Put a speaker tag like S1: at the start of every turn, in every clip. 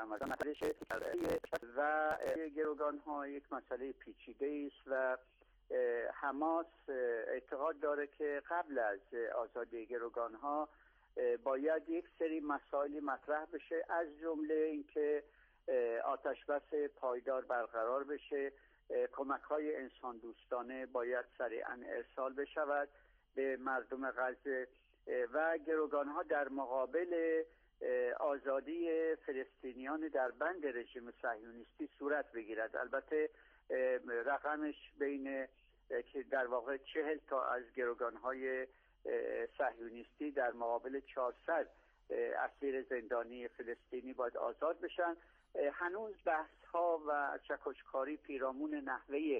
S1: رمضان و گروگان‌ها یک مسئله پیچیده است و حماس اعتقاد داره که قبل از آزادی گروگان‌ها باید یک سری مسائلی مطرح بشه، از جمله اینکه آتشبس پایدار برقرار بشه، کمک‌های انسان دوستانه باید سریعا ارسال بشود به مردم غزه و گروگان‌ها در مقابل آزادی فلسطینیان در بند رژیم صهیونیستی صورت بگیرد. البته رقمش بین که در واقع 40 تا از گروگان‌های صهیونیستی در مقابل 400 اسیر زندانی فلسطینی باید آزاد بشن. هنوز بحث‌ها و چکشکاری پیرامون نحوه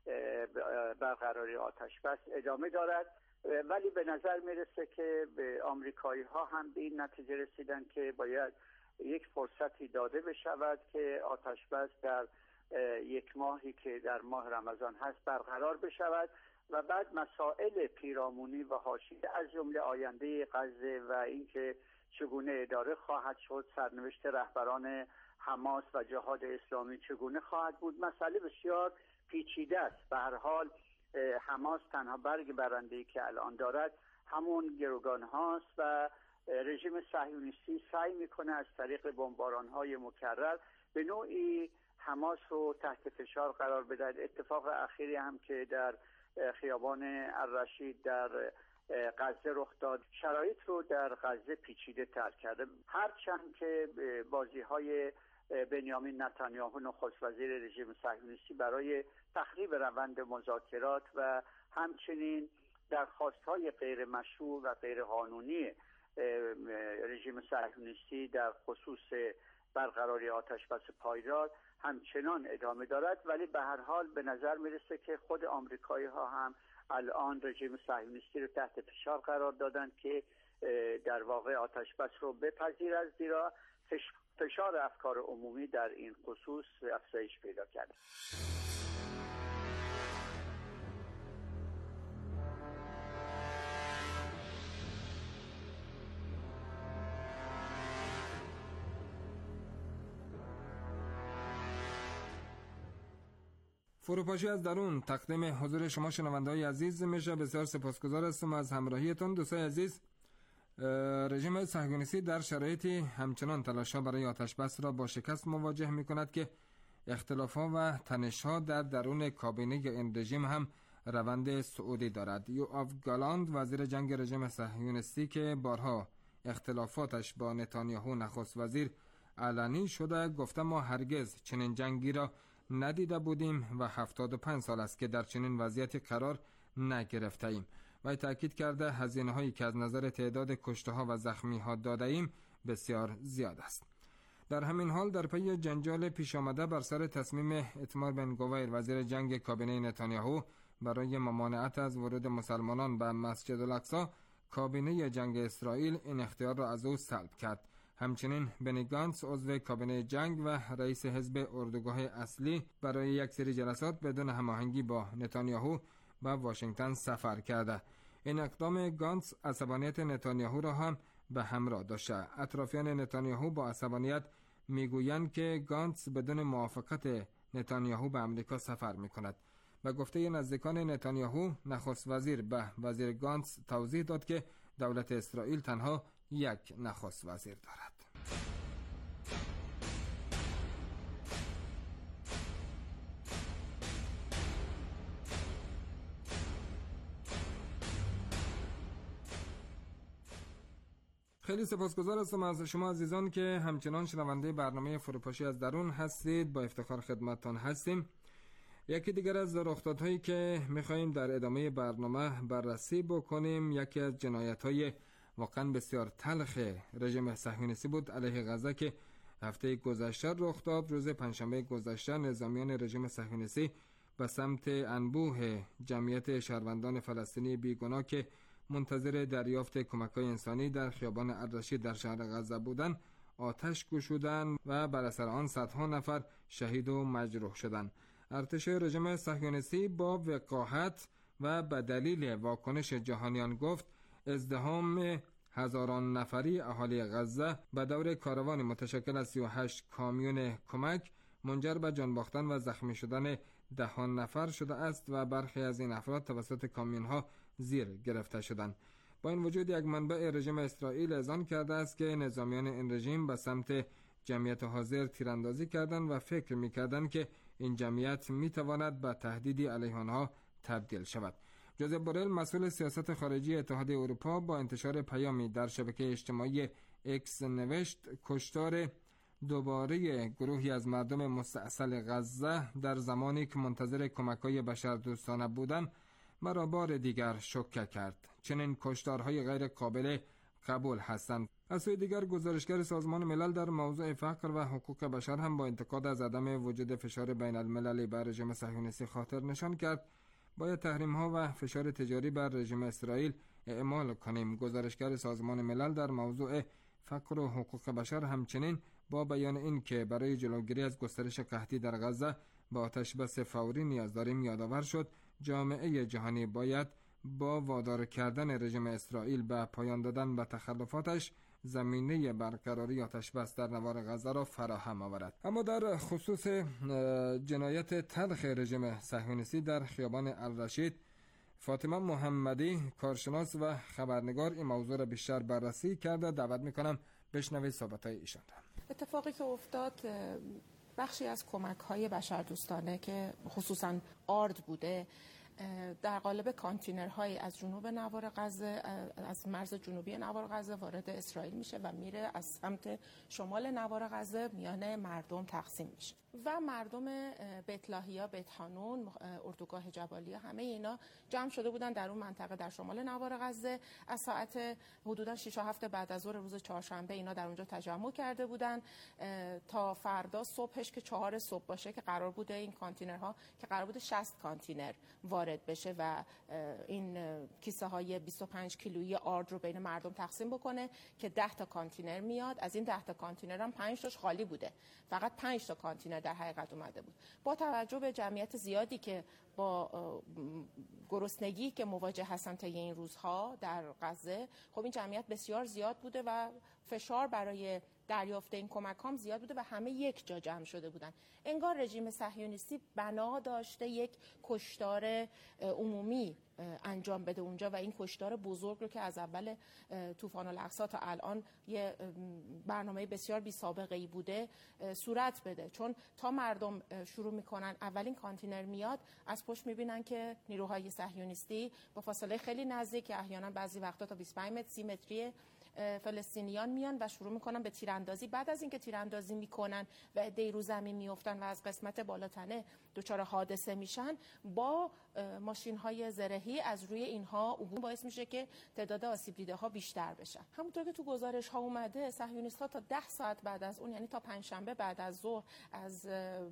S1: برقراری آتشبس ادامه دارد، ولی به نظر میرسه که آمریکایی‌ها هم به این نتیجه رسیدن که باید یک فرصتی داده بشود که آتشبس در یک ماهی که در ماه رمضان هست برقرار بشود و بعد مسائل پیرامونی و حاشیه از جمله آینده غزه و اینکه چگونه اداره خواهد شد، سرنوشت رهبران حماس و جهاد اسلامی چگونه خواهد بود، مسئله بسیار پیچیده است. به هر حال حماس تنها برگ برنده‌ای که الان دارد همون گروگان هاست و رژیم صهیونیستی سعی میکنه از طریق بمباران‌های مکرر به نوعی حماس رو تحت فشار قرار بدهد. اتفاق اخیری هم که در خیابان الرشید در غزه رخ داد شرایط رو در غزه پیچیده تر کرده، هرچند که بازی‌های بنیامین نتانیاهو نخست وزیر رژیم صهیونیستی برای تخریب روند مذاکرات و همچنین درخواست‌های غیر مشروع و غیر قانونی رژیم صهیونیستی در خصوص برقراری آتشبس پایدار همچنان ادامه دارد. ولی به هر حال به نظر میرسه که خود آمریکایی‌ها هم الان رژیم صهیونیستی رو تحت فشار قرار دادن که در واقع آتشبس رو بپذیرد، زیرا فشار افکار عمومی در این خصوص افزایش پیدا کرده.
S2: فروپاشی از درون تقدیم حضور شما شنونده‌های عزیز میشه. بسیار سپاسگزار هستم از همراهیتون. دوستان عزیز، رژیم صهیونیستی در شرایطی همچنان تلاش‌ها برای آتشبس را با شکست مواجه می‌کند که اختلاف‌ها و تنش‌ها در درون کابینه این رژیم هم روند صعودی دارد. یوآف گالاند وزیر جنگ رژیم صهیونیستی که بارها اختلافاتش با نتانیاهو نخست وزیر علنی شده گفته ما هرگز چنین جنگی را ندیده بودیم و 75 سال است که در چنین وضعیتی قرار نگرفته ایم. و تأکید کرده هزینه هایی که از نظر تعداد کشته ها و زخمی ها داده ایم بسیار زیاد است. در همین حال در پی جنجال پیش آمده بر سر تصمیم ایتمار بن گویر وزیر جنگ کابینه نتانیاهو برای ممانعت از ورود مسلمانان به مسجد الاقصی، کابینه جنگ اسرائیل این اختیار را از او سلب کرد. همچنین بنی گانتس عضو کابینه جنگ و رئیس حزب اردوگاه اصلی برای یک سری جلسات بدون هماهنگی با نتانیاهو به واشنگتن سفر کرده. این اقدام گانتس عصبانیت نتانیاهو را هم به همراه داشته. اطرافیان نتانیاهو با عصبانیت میگویند که گانتس بدون موافقت نتانیاهو به امریکا سفر میکند. به گفته نزدیکان نتانیاهو، نخست وزیر به وزیر گانتس توضیح داد که دولت اسرائیل تنها یک نخست وزیر دارد. خیلی سپاسگزار هستم از شما عزیزان که همچنان شنونده برنامه فروپاشی از درون هستید. با افتخار خدمتتان هستیم. یکی دیگر از رخدادهایی که می‌خوایم در ادامه برنامه بررسی بکنیم یکی از جنایت‌های واقعا بسیار تلخ رژیم صهیونیستی بود علیه غزه که هفته گذشته رخ داد. روز پنجشنبه گذشته نظامیان رژیم صهیونیستی به سمت انبوه جمعیت شهروندان فلسطینی بیگناه که منتظر دریافت کمک‌های انسانی در خیابان الرشید در شهر غزه بودند آتش گشودند و بر اثر آن صدها نفر شهید و مجروح شدند. ارتش رژیم صهیونیستی با وقاحت و به دلیل واکنش جهانیان گفت ازدحام هزاران نفری اهالی غزه به دور کاروان متشکل از 38 کامیون کمک منجر به جان باختن و زخمی شدن دهان نفر شده است و برخی از این افراد توسط کامیون‌ها زیر گرفته شدند. با این وجود یک منبع رژیم اسرائیل اذعان کرده است که نظامیان این رژیم به سمت جمعیت حاضر تیراندازی کردند و فکر می‌کردند که این جمعیت می‌تواند به تهدیدی علیه آنها تبدیل شود. جوزف بورل مسئول سیاست خارجی اتحادیه اروپا با انتشار پیامی در شبکه اجتماعی اکس نوشت کشتار دوباره گروهی از مردم مستأصل غزه در زمانی که منتظر کمک‌های بشردوستانه بودند مرا بار دیگر شوکه کرد. چنین کشتارهای غیر قابل قبول هستند. از سوی دیگر گزارشگر سازمان ملل در موضوع فقر و حقوق بشر هم با انتقاد از عدم وجود فشار بین المللی بر رژیم صهیونیستی خاطر نشان کرد باید تحریم‌ها و فشار تجاری بر رژیم اسرائیل اعمال کنیم. گزارشگر سازمان ملل در موضوع فقر و حقوق بشر همچنین با بیان این که برای جلوگیری از گسترش قحطی در غزه به آتش بس فوری نیاز داریم یادآور شد جامعه جهانی باید با وادار کردن رژیم اسرائیل به پایان دادن به تخلفاتش زمینه برقراری آتش بس در نوار غزه را فراهم آورد. اما در خصوص جنایت تلخ رژیم صهیونیستی در خیابان الرشید، فاطمه محمدی کارشناس و خبرنگار این موضوع را بیشتر بررسی کرده. دعوت میکنم بشنوید صحبت‌های ایشان را.
S3: اتفاقی که افتاد بخشی از کمک‌های بشردوستانه که خصوصاً آرد بوده در قالب کانتینرهای از جنوب نوار غزه، از مرز جنوبی نوار غزه وارد اسرائیل میشه و میره از سمت شمال نوار غزه میان مردم تقسیم میشه و مردم بیت لاهیا، بیت حانون، اردوگاه جبالیه، همه اینا جمع شده بودن در اون منطقه در شمال نوار غزه. از ساعت حدودا 6 و 7 بعد از ظهر روز چهارشنبه اینا در اونجا تجمع کرده بودن تا فردا صبحش که 4 صبح باشه که قرار بوده این کانتینرها که قرار بوده 60 کانتینر وارد بشه و این کیسه های 25 کیلویی آرد رو بین مردم تقسیم بکنه که 10 تا کانتینر میاد. از این 10 تا کانتینر هم 5 تاش خالی بوده. فقط 5 تا کانتینر در حقیقت اومده بود. با توجه به جمعیت زیادی که با گرسنگی که مواجه هستن طی این روزها در غزه، خب این جمعیت بسیار زیاد بوده و فشار برای دریافت این کمک هم زیاد بوده و همه یک جا جمع شده بودن. انگار رژیم صهیونیستی بنا داشته یک کشتار عمومی انجام بده اونجا و این کشتار بزرگ رو که از اول طوفان الاقصی تا الان یه برنامه بسیار بی سابقه ای بوده صورت بده. چون تا مردم شروع میکنن اولین کانتینر میاد، از پشت میبینن که نیروهای صهیونیستی با فاصله خیلی نزدیک، احیانا بعضی وقتا تا 25 متر 30 متری فلسطینیان میان و شروع میکنن به تیراندازی. بعد از اینکه تیراندازی میکنن و عده‌ای رو زمین میافتن و از قسمت بالاتنه دچار حادثه میشن، با ماشین‌های زرهی از روی اینها عبور باعث میشه که تعداد آسیب دیده ها بیشتر بشن. همونطور که تو گزارش ها اومده، صهیونیست‌ها تا 10 ساعت بعد از اون، یعنی تا پنجشنبه بعد از ظهر، از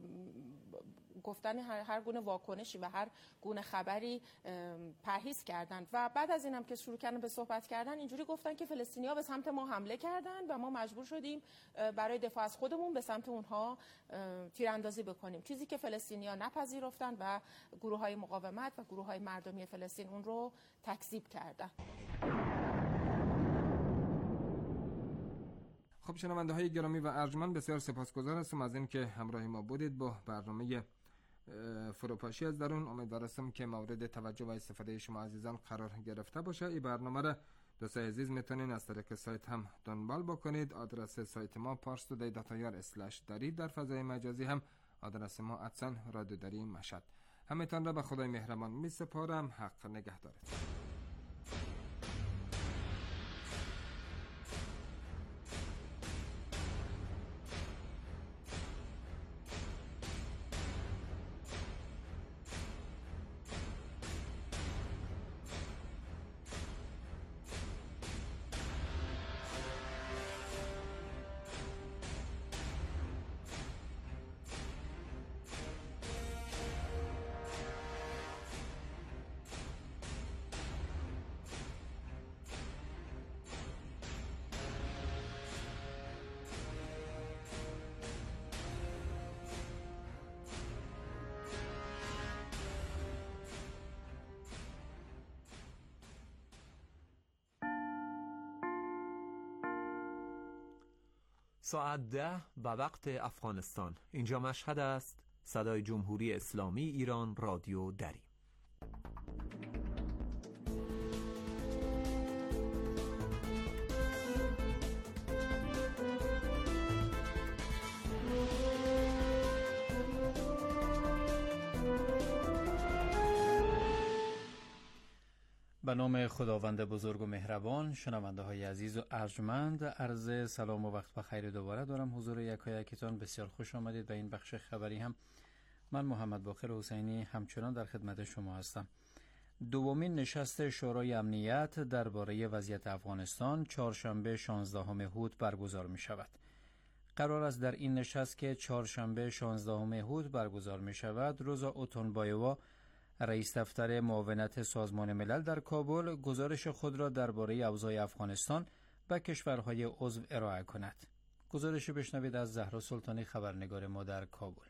S3: گفتن هر گونه واکنشی و هر گونه خبری پرهیز کردند و بعد از اینم که شروع کردن به صحبت کردن اینجوری گفتن که فلسطینی‌ها به سمت ما حمله کردن و ما مجبور شدیم برای دفاع از خودمون به سمت اونها تیراندازی بکنیم، چیزی که فلسطینی‌ها نپذیرفتن و گروه‌های مقاومت و گروه‌های مردمی فلسطین اون رو تکذیب کردن.
S2: خب شنونده‌های گرامی و ارجمند، بسیار سپاسگزار هستم از اینکه همراه ما بودید با برنامه فروپاشی از درون. امیدوار هستم که مورد توجه و استفاده شما عزیزان قرار گرفته باشه. این برنامه را دوستان عزیز میتونین از طریق سایت هم دنبال بکنید. آدرس سایت ما parstoday.ir/dari، در فضای مجازی هم آدرس ما @رادیوداری مشهد. همتان را به خدای مهربان می سپارم. حق نگهدارت.
S4: ساعت 10 به وقت افغانستان. اینجا مشهد است. صدای جمهوری اسلامی ایران رادیو دری.
S5: به نام خداوند بزرگ و مهربان. شنونده های عزیز و ارجمند، عرض سلام و وقت بخیر دوباره دارم حضور یکایکتان. بسیار خوش آمدید به این بخش خبری. هم من محمد باقر حسینی همچنان در خدمت شما هستم. دومین نشست شورای امنیت درباره وضعیت افغانستان چهارشنبه 16 هوت برگزار می شود. قرار است در این نشست که چهارشنبه 16 هوت برگزار می شود، روزا اوتونبایوا، رئیس دفتر معاونت سازمان ملل در کابل، گزارش خود را درباره اوضاع افغانستان به کشورهای عضو ارائه کند. گزارش بشنوید از زهرا سلطانی، خبرنگار ما در کابل.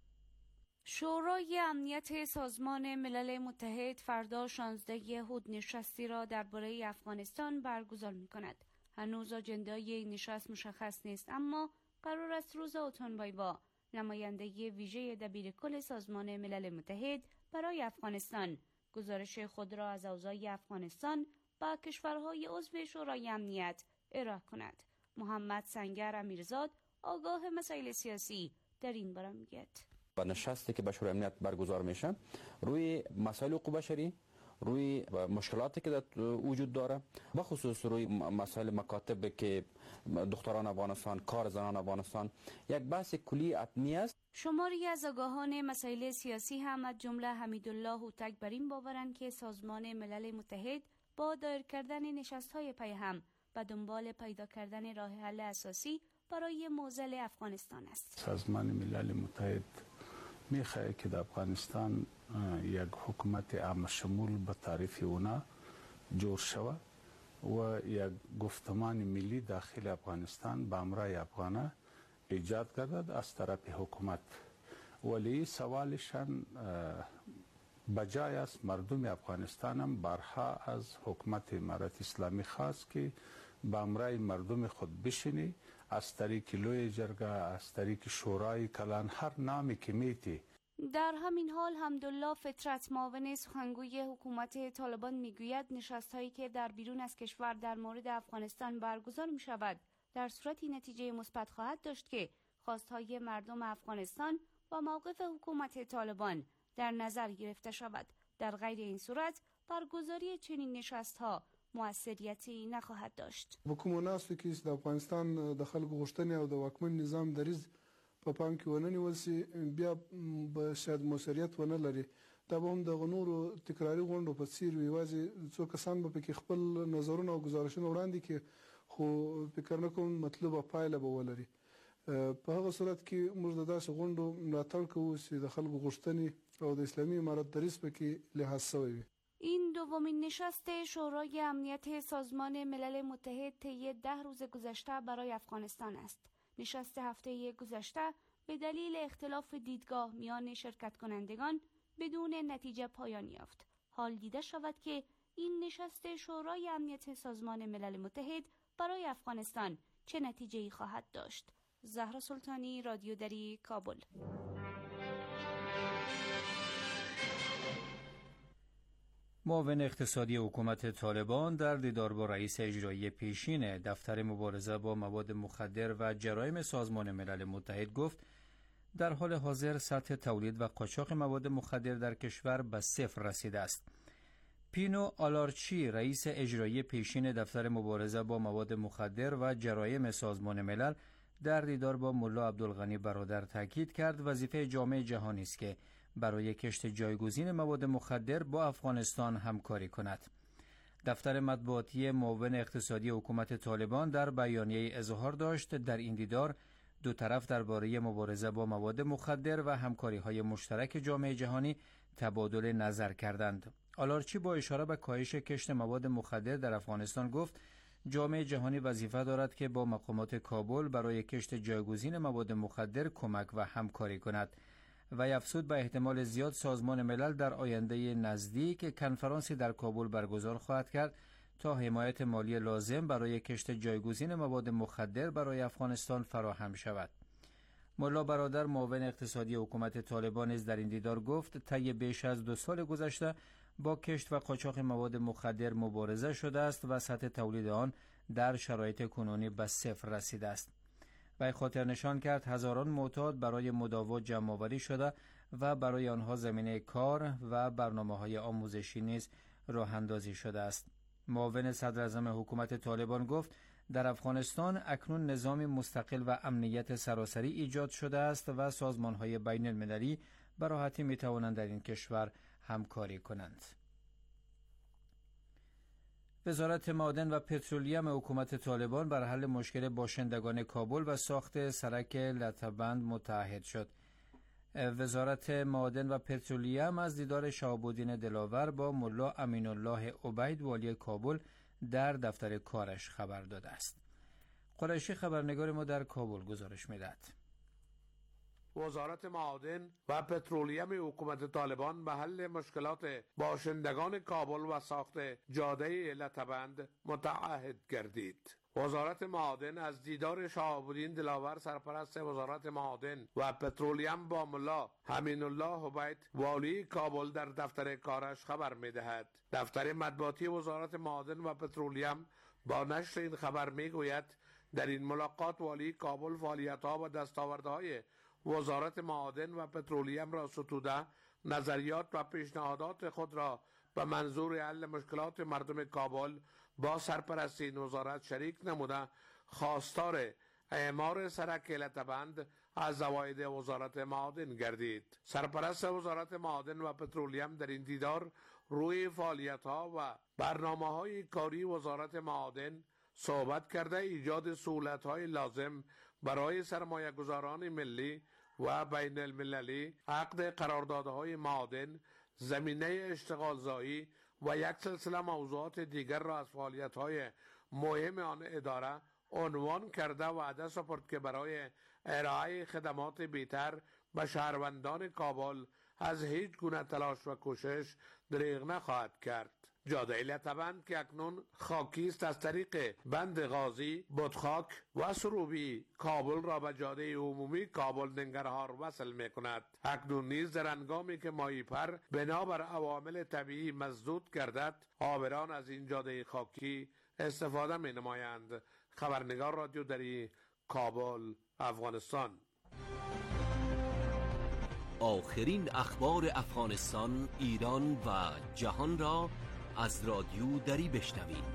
S6: شورای امنیت سازمان ملل متحد فردا 16 هوت نشستی را درباره افغانستان برگزار می کند. هنوز آجندای این نشست مشخص نیست، اما قرار است روزا اوتونبایوا، نماینده ویژه دبیرکل سازمان ملل متحد برای افغانستان، گزارش خود را از اوضاع افغانستان با کشورهای عضو شورای امنیت ارائه کند. محمد سنگر امیرزاد، آگاه مسائل سیاسی، در این باره میگوید.
S7: و نشستی که به شورای امنیت برگزار میشه روی مسائل حقوق بشری، روی مشکلاتی که در وجود داره، بخصوص روی مسائل مکاتب که دختران افغانستان، کار زنان افغانستان، یک بحث کلی حتمی است.
S6: شماری از آگاهان مسائل سیاسی هم از جمله حمیدالله هوتک بر این باورند که سازمان ملل متحد با دایر کردن نشست‌های پی هم به دنبال پیدا کردن راه حل اساسی برای معضل افغانستان است.
S8: سازمان ملل متحد میخواهد که در افغانستان یک حکومت عام شمول به تعریف اونا جور شود و یک گفتمان ملی داخل افغانستان به امرای افغانه ایجاد گردد از طرف حکومت. ولی سوالشان بجای است مردم افغانستان هم برها از حکومت امارت اسلامی خواست که به امرای مردم خود بشینی، از طریق لوی جرگه، از طریق شورای کلان، هر نامی که میتی.
S6: در همین حال حمدالله فطرت، معاون سخنگوی حکومت طالبان، میگوید نشست‌هایی که در بیرون از کشور در مورد افغانستان برگزار می شود در صورتی نتیجه مثبت خواهد داشت که خواستهای مردم افغانستان و موقف حکومت طالبان در نظر گرفته شود. در غیر این صورت برگزاری چنین نشست‌ها موثریتی نخواهد داشت.
S9: حکومت که د افغانستان د خلکو غوښتنې او د واکمن نظام دریځ په پام کې ونه نیول سي، بیا به شاید موثریت ونه لري. دا به هم د نورو تکراري غونډو په څیر وي، یوازې څو کسان به پکې خپل نظرونه او ګزارشونه وړاندې کړي، خو فکر نه کوم مطلوبه پایله به ولري. په هغه صورت کې موږ د داسې غونډو ملاتړ کوو چې د خلکو غوښتنې او د اسلامي امارت دریځ پکې لحاظ شوی وي.
S6: این دومین نشست شورای امنیت سازمان ملل متحد طی 10 روز گذشته برای افغانستان است. نشست هفته گذشته به دلیل اختلاف دیدگاه میان شرکت کنندگان بدون نتیجه پایان یافت. حال دیده شود که این نشست شورای امنیت سازمان ملل متحد برای افغانستان چه نتیجه‌ای خواهد داشت. زهرا سلطانی، رادیو دری، کابل.
S5: معاون اقتصادی حکومت طالبان در دیدار با رئیس اجرایی پیشین دفتر مبارزه با مواد مخدر و جرایم سازمان ملل متحد گفت در حال حاضر سطح تولید و قاچاق مواد مخدر در کشور به صفر رسیده است. پینو آلارچی، رئیس اجرایی پیشین دفتر مبارزه با مواد مخدر و جرایم سازمان ملل، در دیدار با ملا عبدالغنی برادر تاکید کرد وظیفه جامعه جهانی است که برای کشت جایگزین مواد مخدر با افغانستان همکاری کند. دفتر مطبوعاتی معاون اقتصادی حکومت طالبان در بیانیه اظهار داشت در این دیدار دو طرف درباره مبارزه با مواد مخدر و همکاری‌های مشترک جامعه جهانی تبادل نظر کردند. آلارچی با اشاره به کاهش کشت مواد مخدر در افغانستان گفت جامعه جهانی وظیفه دارد که با مقامات کابل برای کشت جایگزین مواد مخدر کمک و همکاری کند و افزود به احتمال زیاد سازمان ملل در آینده نزدیک کنفرانسی در کابل برگزار خواهد کرد تا حمایت مالی لازم برای کشت جایگزین مواد مخدر برای افغانستان فراهم شود. ملا برادر معاون اقتصادی حکومت طالبان نیز در این دیدار گفت طی بیش از 2 سال گذشته با کشت و قاچاق مواد مخدر مبارزه شده است و سطح تولید آن در شرایط کنونی به 0 رسیده است. وی خاطر نشان کرد هزاران معتاد برای مداوات جمع‌آوری شده و برای آنها زمینه کار و برنامه‌های آموزشی نیز راه اندازی شده است. معاون صدراعظم حکومت طالبان گفت در افغانستان اکنون نظامی مستقل و امنیت سراسری ایجاد شده است و سازمان‌های بین المللی به راحتی می‌توانند در این کشور همکاری کنند. وزارت معادن و پترولیم حکومت طالبان بر حل مشکل باشندگان کابل و ساخت سرک لطه‌بند متعهد شد. وزارت معادن و پترولیم از دیدار شهاب الدین دلاور با ملا امین الله عبید والی کابل در دفتر کارش خبر داده است. قریشی خبرنگار ما در کابل گزارش می‌دهد.
S10: وزارت معادن و پترولیم حکومت طالبان به حل مشکلات باشندگان کابل و ساخت جاده لطه‌بند متعهد گردید. وزارت معادن از دیدار شهاب الدین دلاور سرپرست وزارت معادن و پترولیم با ملا امین الله عبید والی کابل در دفتر کارش خبر می‌دهد. دفتر مطبوعاتی وزارت معادن و پترولیم با نشر این خبر می‌گوید در این ملاقات والی کابل فعالیت‌ها و دستاوردهای وزارت معادن و پترولیم را ستوده نظریات و پیشنهادات خود را به منظور حل مشکلات مردم کابل با سرپرستی این وزارت شریک نموده خواستار اعمار سرک لطه‌بند از زواید وزارت معادن گردید. سرپرست وزارت معادن و پترولیم در این دیدار روی فعالیت‌ها و برنامه‌های کاری وزارت معادن صحبت کرده ایجاد سهولت‌های لازم برای سرمایه‌گذاران ملی و بین المللی، عقد قراردادهای معادن، زمینه اشتغالزایی و یک سلسله موضوعات دیگر را از فعالیت‌های مهم آن اداره عنوان کرده و وعده سپرد که برای ارائه خدمات بهتر به شهروندان کابل از هیچ گونه تلاش و کوشش دریغ نخواهد کرد. جاده لطه‌بند که اکنون خاکی است از طریق بند غازی، بادخاک و سروبی کابل را به جاده عمومی کابل ننگرهار وصل می کند. اکنون نیز در هنگامی که ماهیپر بنابر عوامل طبیعی مسدود گردد عابران از این جاده خاکی استفاده می نمایند. خبرنگار رادیو دری کابل افغانستان.
S11: آخرین اخبار افغانستان، ایران و جهان را از رادیو دری بشنوید.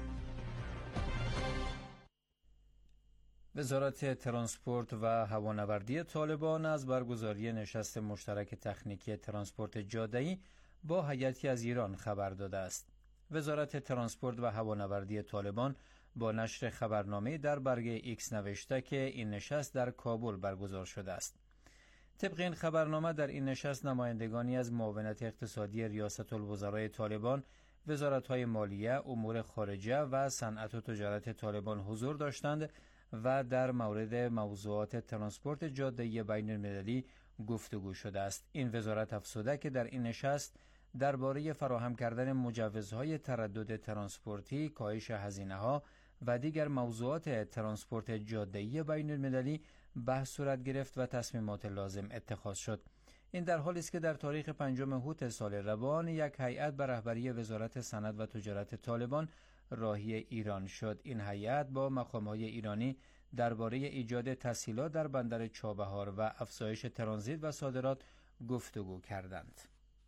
S5: وزارت ترانسپورت و هوانوردی طالبان از برگزاری نشست مشترک تکنیکی ترانسپورت جاده‌ای با هیئتی از ایران خبر داده است. وزارت ترانسپورت و هوانوردی طالبان با نشر خبرنامه در برگه ایکس نوشته که این نشست در کابل برگزار شده است. طبق این خبرنامه در این نشست نمایندگانی از معاونت اقتصادی ریاست الوزرای طالبان، وزارت‌های مالیه، امور خارجه و صنعت و تجارت طالبان حضور داشتند و در مورد موضوعات ترانسپورت جاده‌ای بین المللی گفتگو شده است. این وزارت افزوده که در این نشست درباره فراهم کردن مجوزهای تردد ترانسپورتی، کاهش هزینه‌ها و دیگر موضوعات ترانسپورت جاده‌ای بین المللی بحث صورت گرفت و تصمیمات لازم اتخاذ شد. این در حالی است که در تاریخ 5 اوت سال روان یک هیئت به رهبری وزارت صنعت و تجارت طالبان راهی ایران شد. این هیئت با مقام‌های ایرانی درباره ایجاد تسهیلات در بندر چابهار و افزایش ترانزیت و صادرات گفتگو کردند.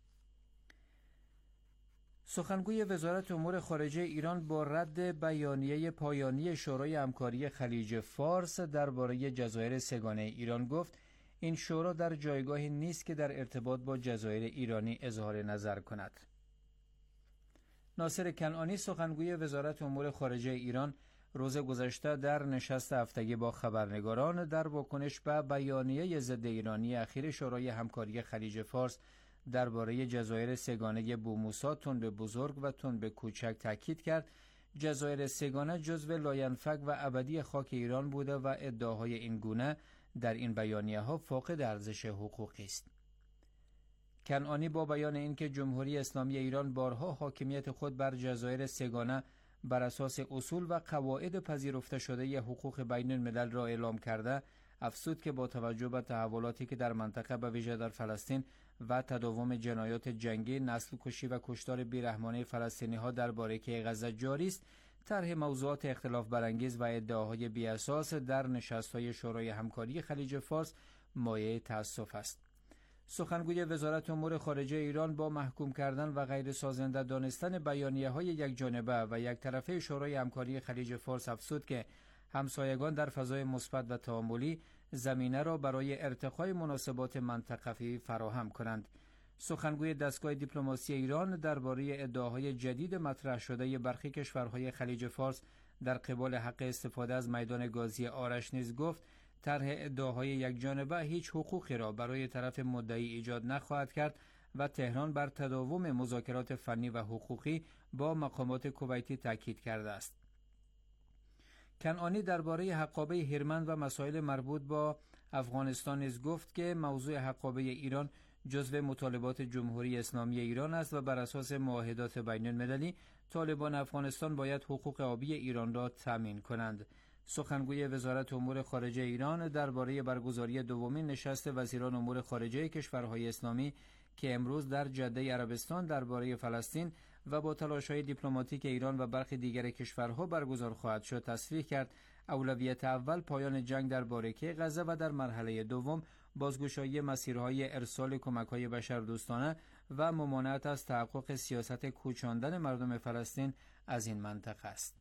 S5: سخنگوی وزارت امور خارجه ایران با رد بیانیه پایانی شورای همکاری خلیج فارس درباره جزایر سه‌گانه ایران گفت این شورا در جایگاهی نیست که در ارتباط با جزایر ایرانی اظهار نظر کند. ناصر کنعانی سخنگوی وزارت امور خارجه ایران روز گذشته در نشست هفتگی با خبرنگاران در واکنش به بیانیه ضد ایرانی اخیر شورای همکاری خلیج فارس درباره جزایر سه‌گانه بوموسا، تنب بزرگ و تنب کوچک تاکید کرد جزایر سه‌گانه جزو لاینفک و ابدی خاک ایران بوده و ادعاهای این گونه در این بیانیه‌ها فاقد ارزش حقوقی است. کنعانی با بیان اینکه جمهوری اسلامی ایران بارها حاکمیت خود بر جزایر سه‌گانه بر اساس اصول و قواعد پذیرفته شده حقوق بین الملل را اعلام کرده، افزود که با توجه به تحولاتی که در منطقه به ویژه در فلسطین و تداوم جنایات جنگی، نسل کشی و کشتار بیرحمانه فلسطینی‌ها در باریکه غزه جاری است، طرح موضوعات اختلاف برانگیز و ادعاهای بی‌اساس در نشست‌های شورای همکاری خلیج فارس مایه تأسف است. سخنگوی وزارت امور خارجه ایران با محکوم کردن و غیر سازنده دانستن بیانیه‌های یکجانبه و یک طرفه شورای همکاری خلیج فارس افزود که همسایگان در فضای مثبت و تعاملی زمینه را برای ارتقای مناسبات منطقه‌ای فراهم کنند. سخنگوی دستگاه دیپلماسی ایران درباره ادعاهای جدید مطرح شده برخی کشورهای خلیج فارس در قبال حق استفاده از میدان گازی آرش نیز گفت طرح ادعاهای یکجانبه هیچ حقوقی را برای طرف مدعی ایجاد نخواهد کرد و تهران بر تداوم مذاکرات فنی و حقوقی با مقامات کویتی تاکید کرده است. کنعانی درباره حقابه هرمند و مسائل مربوط با افغانستان نیز گفت که موضوع حقابه ایران جزو مطالبات جمهوری اسلامی ایران است و بر اساس معاهدات بین المللی طالبان افغانستان باید حقوق آبی ایران را تامین کنند. سخنگوی وزارت امور خارجه ایران درباره برگزاری دومین نشست وزیران امور خارجه کشورهای اسلامی که امروز در جده عربستان درباره فلسطین و با تلاش‌های دیپلماتیک ایران و برخی دیگر کشورها برگزار خواهد شد تصریح کرد اولویت اول پایان جنگ در باریکه غزه و در مرحله دوم بازگشایی مسیرهای ارسال کمک‌های بشردوستانه و ممانعت از تحقق سیاست کوچاندن مردم فلسطین از این منطقه است.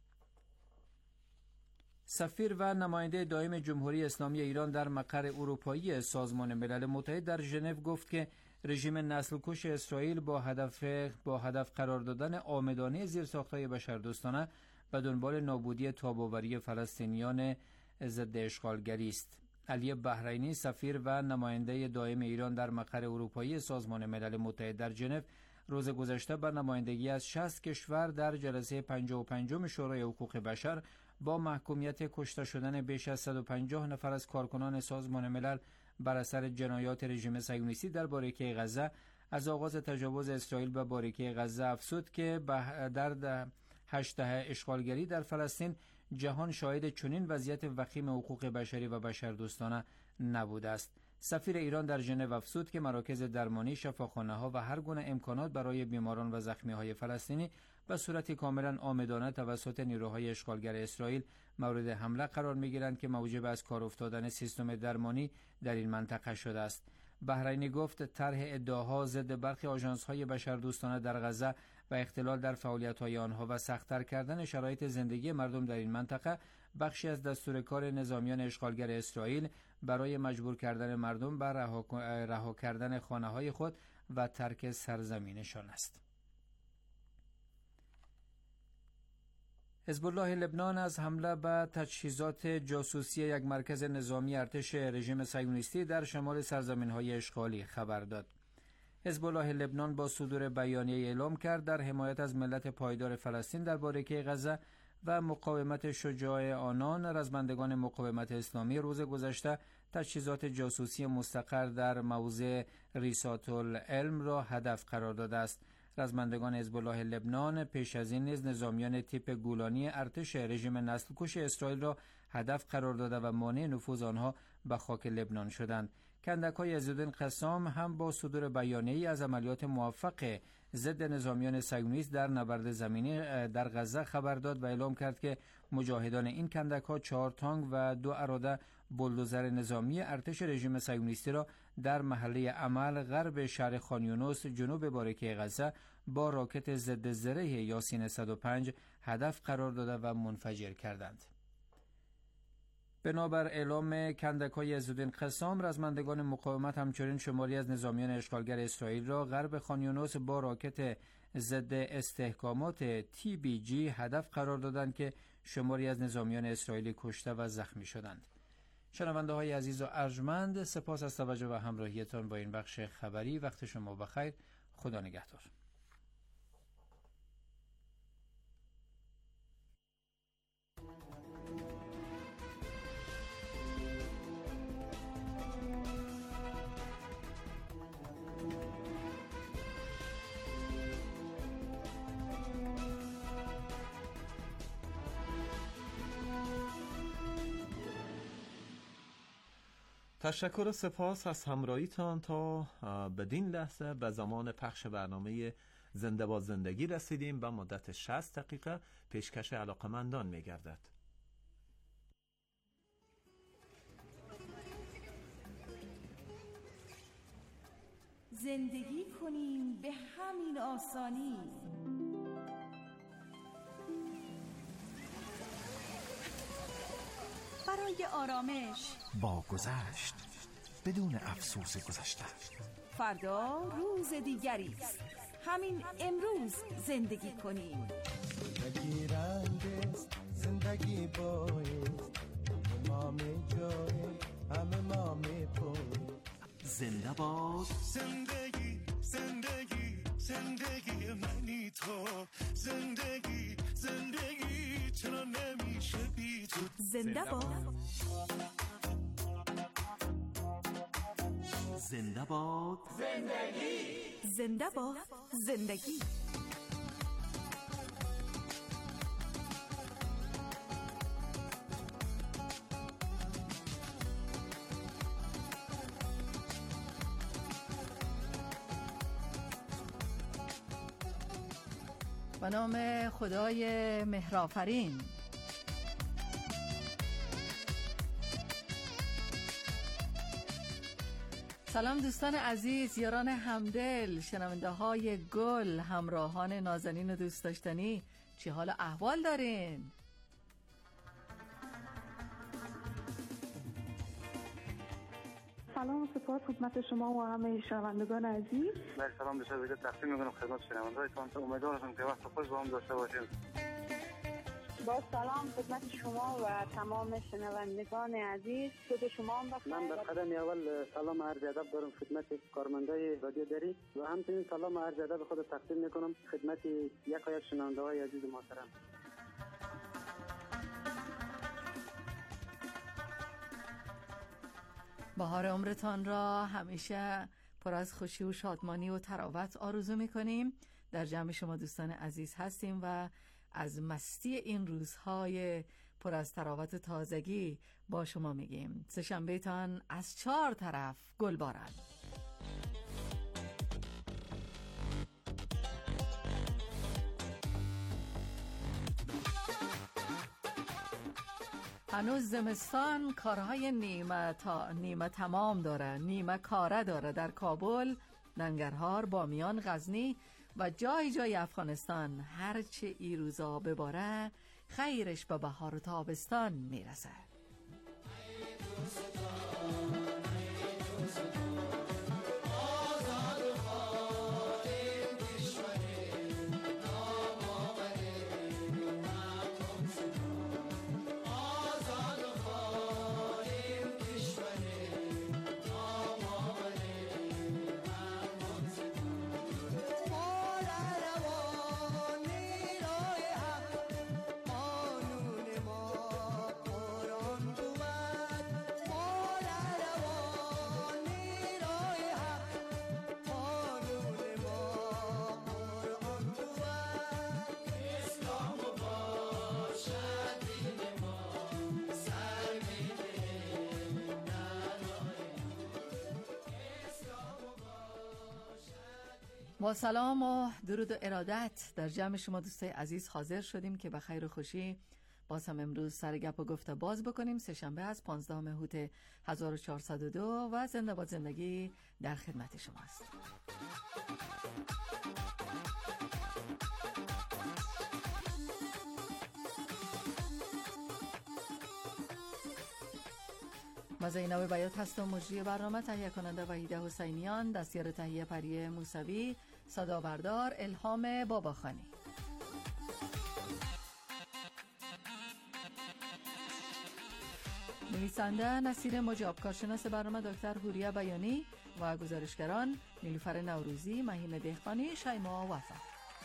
S5: سفیر و نماینده دائم جمهوری اسلامی ایران در مقر اروپایی سازمان ملل متحد در ژنو گفت که رژیم نسل‌کش اسرائیل با هدف قرار دادن عامدانه زیرساخت‌های بشردوستانه به دنبال نابودی تاب‌آوری فلسطینیان ضد اشغالگری است. علی بحرینی سفیر و نماینده دائم ایران در مقر اروپایی سازمان ملل متحد در ژنو روز گذشته بر نمایندگی از 60 کشور در جلسه 55 شورای حقوق بشر با محکومیت کشته شدن بیش از 150 نفر از کارکنان سازمان ملل بر اثر جنایات رژیم صهیونیستی در باریکه غزه از آغاز تجاوز اسرائیل به باریکه غزه افزود که در 8 دهه اشغالگری در فلسطین جهان شاهد چنین وضعیت وخیم حقوق بشری و بشردوستانه نبوده است. سفیر ایران در ژنو افزود که مراکز درمانی، شفاخانه‌ها و هر گونه امکانات برای بیماران و زخمی‌های فلسطینی به صورت کاملا عامدانه توسط نیروهای اشغالگر اسرائیل مورد حمله قرار می‌گیرند که موجب از کار افتادن سیستم درمانی در این منطقه شده است. بحرینی گفت طرح ادعاها ضد برخی آژانس‌های بشردوستانه در غزه و اختلال در فعالیت‌های آنها و سخت‌تر کردن شرایط زندگی مردم در این منطقه بخشی از دستور کار نظامیان اشغالگر اسرائیل برای مجبور کردن مردم به رها کردن خانه‌های خود و ترک سرزمینشان است. حزب الله لبنان از حمله به تجهیزات جاسوسی یک مرکز نظامی ارتش رژیم صهیونیستی در شمال سرزمین‌های اشغالی خبر داد. حزب الله لبنان با صدور بیانیه اعلام کرد در حمایت از ملت پایدار فلسطین در باریکه غزه و مقاومت شجاع آنان، رزمندگان مقاومت اسلامی روز گذشته تجهیزات جاسوسی مستقر در موضع ریسات العلم را هدف قرار داده است. رزمندگان حزب الله لبنان پیش از این نیز نظامیان تیپ گولانی ارتش رژیم نسل‌کش اسرائیل را هدف قرار داده و مانع نفوذ آنها به خاک لبنان شدند. کندک‌های عزالدین قسام هم با صدور بیانیه‌ای از عملیات موفق ضد نظامیان صهیونیست در نبرد زمینی در غزه خبر داد و اعلام کرد که مجاهدان این کندک‌ها 4 تانک و 2 اراده بولدوزر نظامی ارتش رژیم صهیونیستی را در محله عمل غرب شهر خان یونس جنوب باریکه غزه با راکت ضد زره یاسین 105 هدف قرار داده و منفجر کردند. بنابر اعلام کندک‌های عزالدین قسام، رزمندگان مقاومت همچنین شماری از نظامیان اشغالگر اسرائیل را غرب خان یونس با راکت ضد استحکامات TBG هدف قرار دادند که شماری از نظامیان اسرائیلی کشته و زخمی شدند. شنونده های عزیز و ارجمند، سپاس از توجه و همراهیتان با این بخش خبری. وقت شما بخیر. خدا نگهدار.
S4: تشکر و سپاس از همراهیتان. تا بدین لحظه به زمان پخش برنامه زنده با زندگی رسیدیم و مدت 60 دقیقه پیشکش علاقمندان می گردد.
S12: زندگی کنیم به همین آسانی. برای آرامش
S13: با گذشت بدون افسوس گذشته.
S12: فردا روز دیگری است. همین امروز زندگی کنیم.
S14: زندگی رنگ است، زندگی باید، ما می جای همه ما می پوید.
S11: زنده باد
S14: زندگی زندگی زندگی منی تو، زندگی زندگی چرا نمیشه بی تو.
S12: زنده باد
S11: زنده باد
S12: زندگی، زنده باد زندگی.
S15: به نام خدای مهرآفرین. سلام دوستان عزیز، یاران همدل، شنونده های گل، همراهان نازنین و دوست داشتنی، چی حال احوال دارین؟
S16: سلام و سپاس خدمت شما و همه شنوندگان عزیز.
S17: در سلام به شما تقدیم می‌کنم خدمت شنوندگانتون. امیدوارم که وقت خوش با هم داشته باشیم.
S16: با سلام خدمت شما و تمام شنوندگان عزیز. خود شما هم بخیر.
S17: من در قدم اول سلام عرض ادب دارم خدمت کارمندای رادیو دری و همچنین سلام عرض ادب خود تقدیم می‌کنم خدمت یکایک شنونده‌های عزیز محترم.
S15: بهار عمرتان را همیشه پر از خوشی و شادمانی و تراوت آرزو می‌کنیم. در جمع شما دوستان عزیز هستیم و از مستی این روزهای پر از تراوت و تازگی با شما میگیم. سه‌شنبه‌تان از 4 طرف گل بارد. هنوز زمستان کارهای نیمه تمام داره، نیمه کاره داره در کابل، ننگرهار، بامیان، غزنی و جای جای افغانستان. هرچه ای روزا بباره خیرش به بهار و تابستان میرسه. با سلام و درود و ارادت در جمع شما دوستای عزیز حاضر شدیم که به خیر و خوشی باز هم امروز سر گپ و گفته باز بکنیم. سه‌شنبه از 15 مهر 1402 و زنده باد زندگی در خدمت شماست. من زینب بیات هستم. مجری برنامه تهیه کننده وحیده حسینیان، دستیار تهیه پریه موسوی، صدا بردار الهام باباخانی. نویسنده نصیر مجاب، کارشناس برنامه دکتر هوریا بیانی و گزارشگران نیلوفر نوروزی، مهین دهقانی، شیما وفا.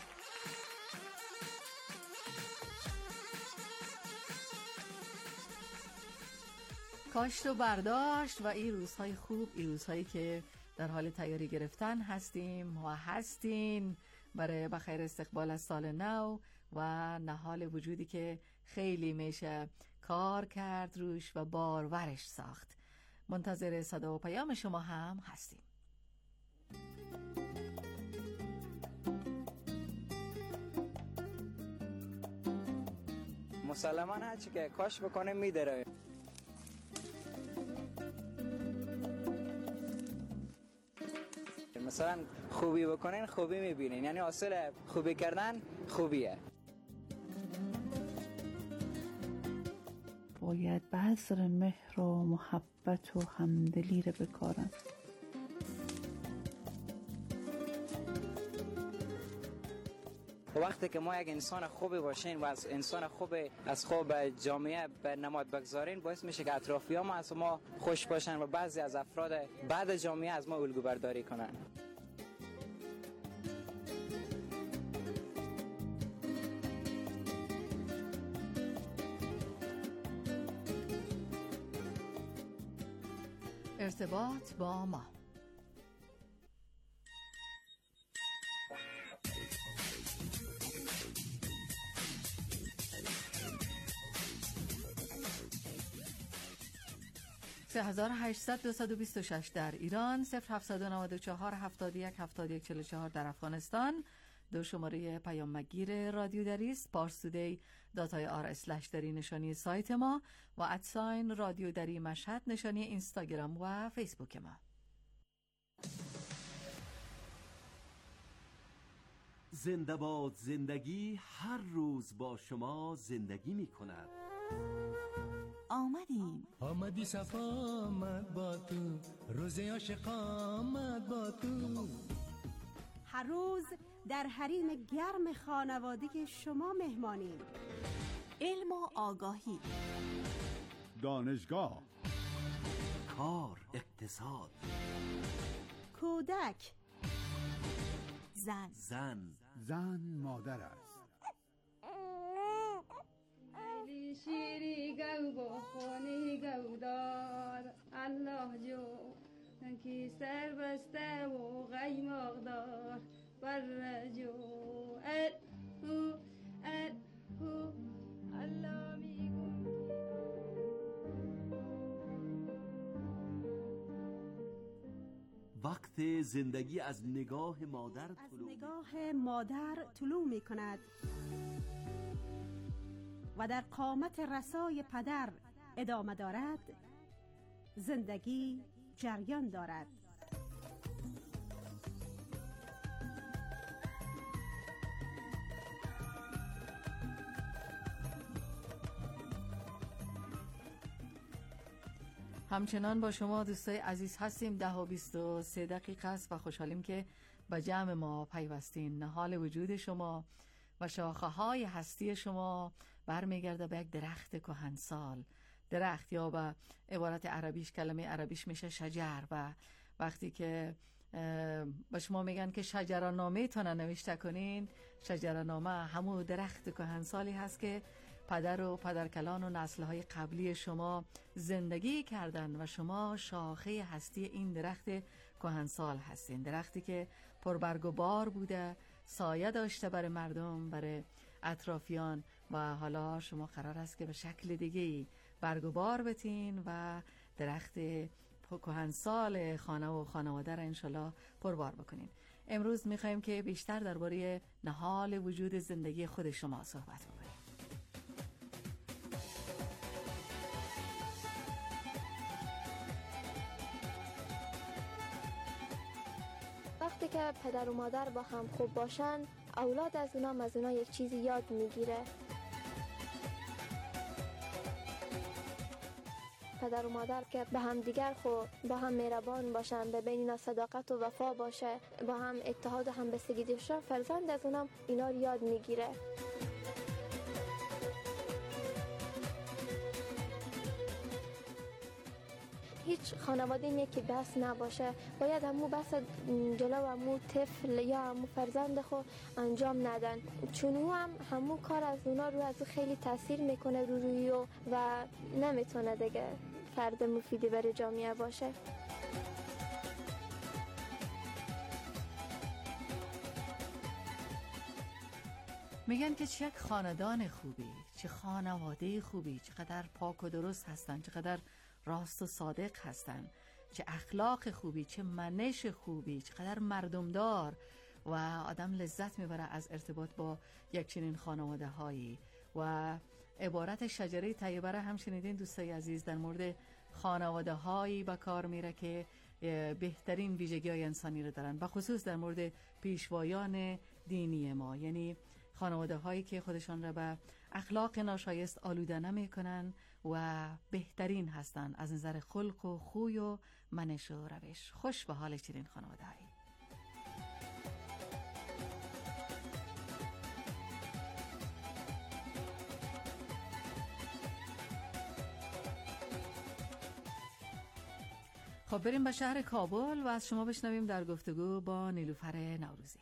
S15: کاشت و برداشت و این روزهای خوب، این روزهایی که در حال تیاری گرفتن هستیم و هستین برای بخیر استقبال از سال نو و نهال وجودی که خیلی میشه کار کرد روش و بارورش ساخت. منتظر صدا و پیام شما هم هستیم.
S18: مسلمان هرچی که کاش بکنه میداره. مثلا خوبی بکنین خوبی میبینین، یعنی اصل خوبی کردن خوبیه.
S19: باید بذر مهر و محبت و همدلی رو بکارن.
S18: وقتی که ما یک انسان خوبی باشین و از انسان خوب از خوب جامعه به نماد بگذارین، باعث میشه که اطرافیان ما از ما خوش باشن و بعضی از افراد بعد جامعه از ما الگو برداری کنن.
S15: ارتباط با ما. (3800) در ایران، 0794 71 71 44 در افغانستان. دو شماره پیامگیر رادیو دری است: parstoday.ir/ دری نشانی سایت ما و @ رادیو دری مشهد نشانی اینستاگرام و فیسبوک ما.
S11: زنده باد زندگی، هر روز با شما زندگی می کند.
S14: آمدی صفا آمد با تو، روز عاشق آمد با تو.
S20: هر روز در حریم گرم خانوادگی شما مهمانیم.
S12: علم و آگاهی،
S21: دانشگاه،
S11: کار، اقتصاد،
S20: کودک،
S21: زن مادر است.
S22: علی شیری گو با خونی گو دار، الله جو کی سر بسته و غیماغ دار بر جو الله میگون.
S11: وقت زندگی از نگاه مادر
S20: طلوع می کند و در قامت رسای پدر ادامه دارد. زندگی جریان دارد.
S15: همچنان با شما دوستای عزیز هستیم. 10:23 است و خوشحالیم که به جمع ما پیوستین. نهال وجود شما و شاخه های هستی شما برمیگرده به یک درخت کهنسال. درخت، یا به عبارت عربیش، کلمه عربیش میشه شجر. و وقتی که به شما میگن که شجرنامه تونه نوشته کنین، شجرنامه همون درخت کهنسالی هست که پدر و پدرکلان و نسل‌های قبلی شما زندگی کردن و شما شاخه هستی این درخت کهنسال هستین. درختی که پربرگ و بار بوده، سایه داشته برای مردم، برای اطرافیان، و حالا شما قرار است که به شکل دیگه‌ای برگ و بار بتین و درخت کهنسال خانه و خانواده را انشالله پربار بکنین. امروز می‌خوایم که بیشتر درباره نهال وجود زندگی خود شما صحبت بکنیم.
S23: وقتی که پدر و مادر با هم خوب باشن، اولاد از اونا یک چیزی یاد میگیره. پدر و مادر که به هم دیگر با هم مهربان باشن، به بین اینا صداقت و وفا باشه، با هم اتحاد و همبستگی داشته، فرزند از اونا اینا رو یاد میگیره. هیچ خانواده اینه که بس نباشه، باید همو بس جلو همو طفل یا همو فرزند خو انجام ندن، چون همو کار از اونا رو از خیلی تاثیر میکنه روی و نمیتونه دیگه فرد مفیدی برای جامعه باشه.
S15: میگن که چه خاندان خوبی، چه خانواده خوبی، چقدر پاک و درست هستن، چقدر راست و صادق هستن، چه اخلاق خوبی، چه منش خوبی، چقدر مردمدار و آدم لذت میبره از ارتباط با یک چنین خانواده هایی. و عبارت شجره طیبه را هم شنیدین دوستای عزیز، در مورد خانواده هایی به کار میره که بهترین ویژگی های انسانی رو دارن، و خصوص در مورد پیشوایان دینی ما، یعنی خانواده هایی که خودشان را به اخلاق ناشایست آلوده نمی کنن و بهترین هستن از نظر خلق و خوی و منش و روش. خوش به حال چنین خانواده هایی. خب بریم به شهر کابل و از شما بشنویم در گفتگو با نیلوفر نوروزی.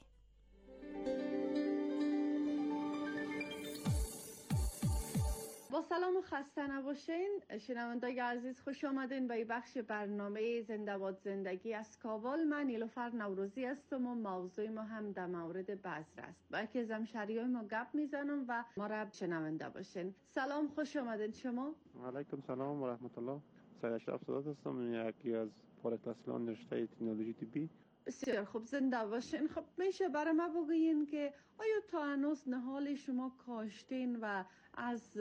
S1: با سلام و خسته نباشین شنوندگان عزیز، خوش آمدین به این بخش برنامه زنده باد زندگی از کابل. من نیلوفر نوروزی هستم و موضوع ما هم در مورد بذر است. با یکی از همشهریای ما گپ میزنم و ما را شنونده باشین. سلام، خوش آمدین. شما؟
S2: علیکم سلام و رحمت الله. سید اشرف صدات هستم، یکی از فارغ التحصیلان رشته تکنولوژی طبی.
S1: بسیار خوب، زنده باشین. خب میشه برای ما بگوین که آیا تا هنوز نهال شما کاشتین و از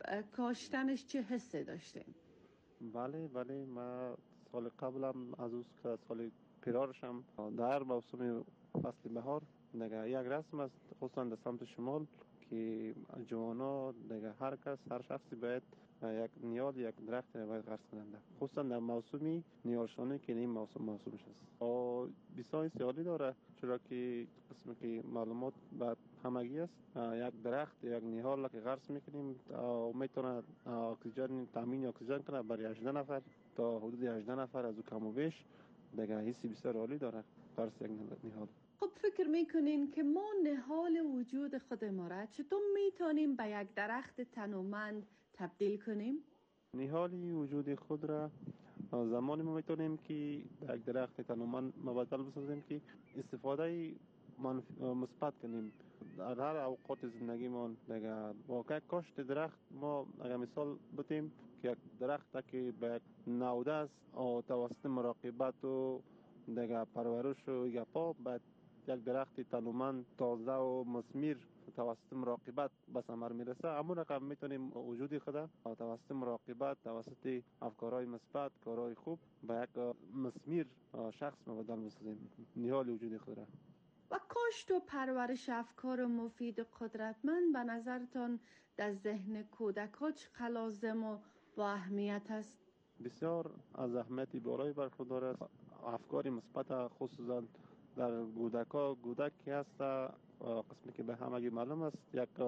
S1: کاشتنش چه حسی داشتین؟
S2: بله ما سال قبلم از اوست که سال پیرارشم در موسم فصل بهار دیگه یک رسم است، خصوصا در سمت شمال، که جوانا دیگه هر کس، هر شخصی باید یک نیال، یک درخت باید غرس کننده، خصوصا در موسمی نیالشانه که این موسمش است. بسیار سیالی داره، چرا که قسمی که معلومات بعد همگی است. یک درخت، یک نیال که غرس میکنیم میتونه اکسیژن، تامین اکسیژن کنه برای 18 نفر تا حدود 18 نفر از او کم و بیش. دیگه حسی بسیار عالی داره غرس یک نیال.
S1: خب فکر میکنین که ما نهال وجود خود ما را چطور میتونیم به یک درخت تنومند تبدیل کنیم؟
S2: نهالی وجود خود را زمانی ما میتونیم که یک درخت تنومند مبدل بسازیم که استفاده مثبت کنیم در هر اوقات زندگیمان. دیگه واقعا کاشت درخت، ما اگر مثال بتیم که یک درخت که به یک نوده است توسط مراقبت و دیگه پرورش و گپا، بعد یک درخت تنومند تازه و مثمر توسط مراقبت به ثمر میرسه. همون رقم میتونیم وجود خود توسط مراقبت، توسط افکارهای مثبت، کارهای خوب به یک مثمر شخص مبدل بسازیم نهال وجود خود را.
S1: و کاشت و پرورش افکار مفید و قدرتمند به نظرتان در ذهن کودک‌ها چقدر لازم و با اهمیت است؟
S2: بسیار از اهمیتی بالایی برخوردار است. افکار مثبت خصوصا در کودک که هست، قسمی که به همگی معلوم است،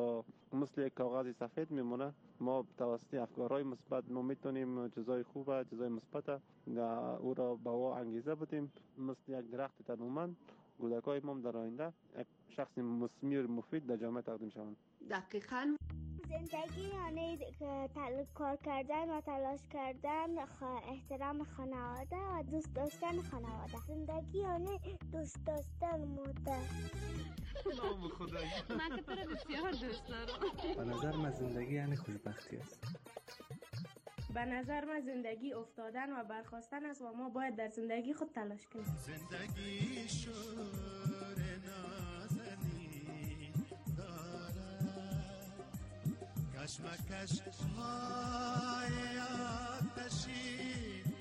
S2: مثل یک کاغذ سفید میمونه. ما توسط افکارهای مثبت ما میتونیم چیزای خوبه، چیزای مثبت او را به او انگیزه بدیم. مثل یک درخت تنومند کودکای ما در آینده یک شخص مثمر مفید در جامعه تقدیم شوند.
S1: دقیقاً.
S3: زندگی یعنی کار کردن و تلاش کردن، احترام خانواده و دوست داشتن خانواده. زندگی یعنی دوست داشتن مادر.
S24: نام خدایی.
S3: من که تو رو بسیار دوست دارم.
S24: به نظر من زندگی یعنی خوشبختی است.
S25: به نظر من زندگی افتادن و برخاستن است و ما باید در زندگی خود تلاش کنیم.
S14: زندگی شور نازنی دارد، کشمکش های آتشی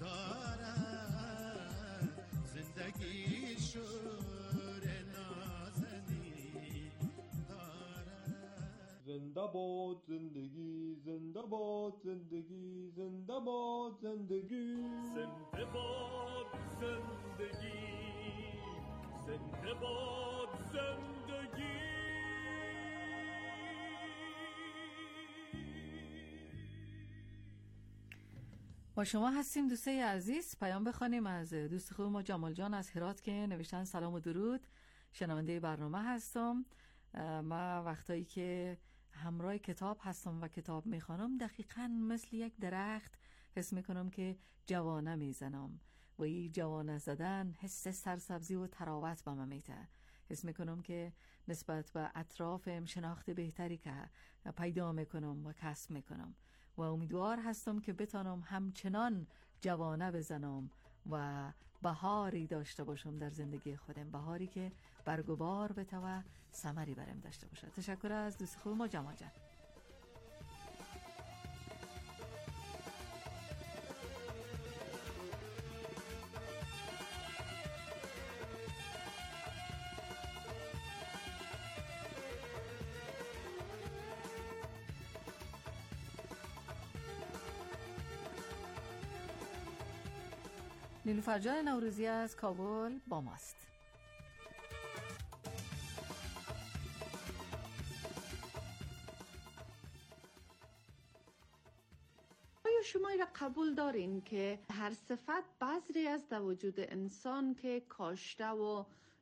S14: دارد. زندگی شور نازنی دارد.
S26: زنده باد زندگی، زنده باد زندگی، زنده باد زندگی،
S27: زنده باد زندگی، زنده باد زندگی.
S15: با شما هستیم دوستای عزیز. پیام بخوانیم از دوست خوب ما جمال جان از هرات که نوشتن سلام و درود، شنونده برنامه هستم. ما وقتایی که همراه کتاب هستم و کتاب میخوانم دقیقاً مثل یک درخت حس میکنم که جوانه میزنم و این جوانه زدن حس سرسبزی و تراوت به من میده. حس میکنم که نسبت به اطرافم شناخت بهتری که پیدا میکنم و کسب میکنم و امیدوار هستم که بتانم همچنان جوانه بزنم و بهاری داشته باشم در زندگی خودم، بهاری که برگ و بار بته و ثمری برم داشته باشه. تشکر از دوست خوب ما جمال جان. نیلوفر جان نوروزی از کابل با ماست.
S1: آیا شما را قبول دارین که هر صفت بذری است در وجود انسان که کاشته و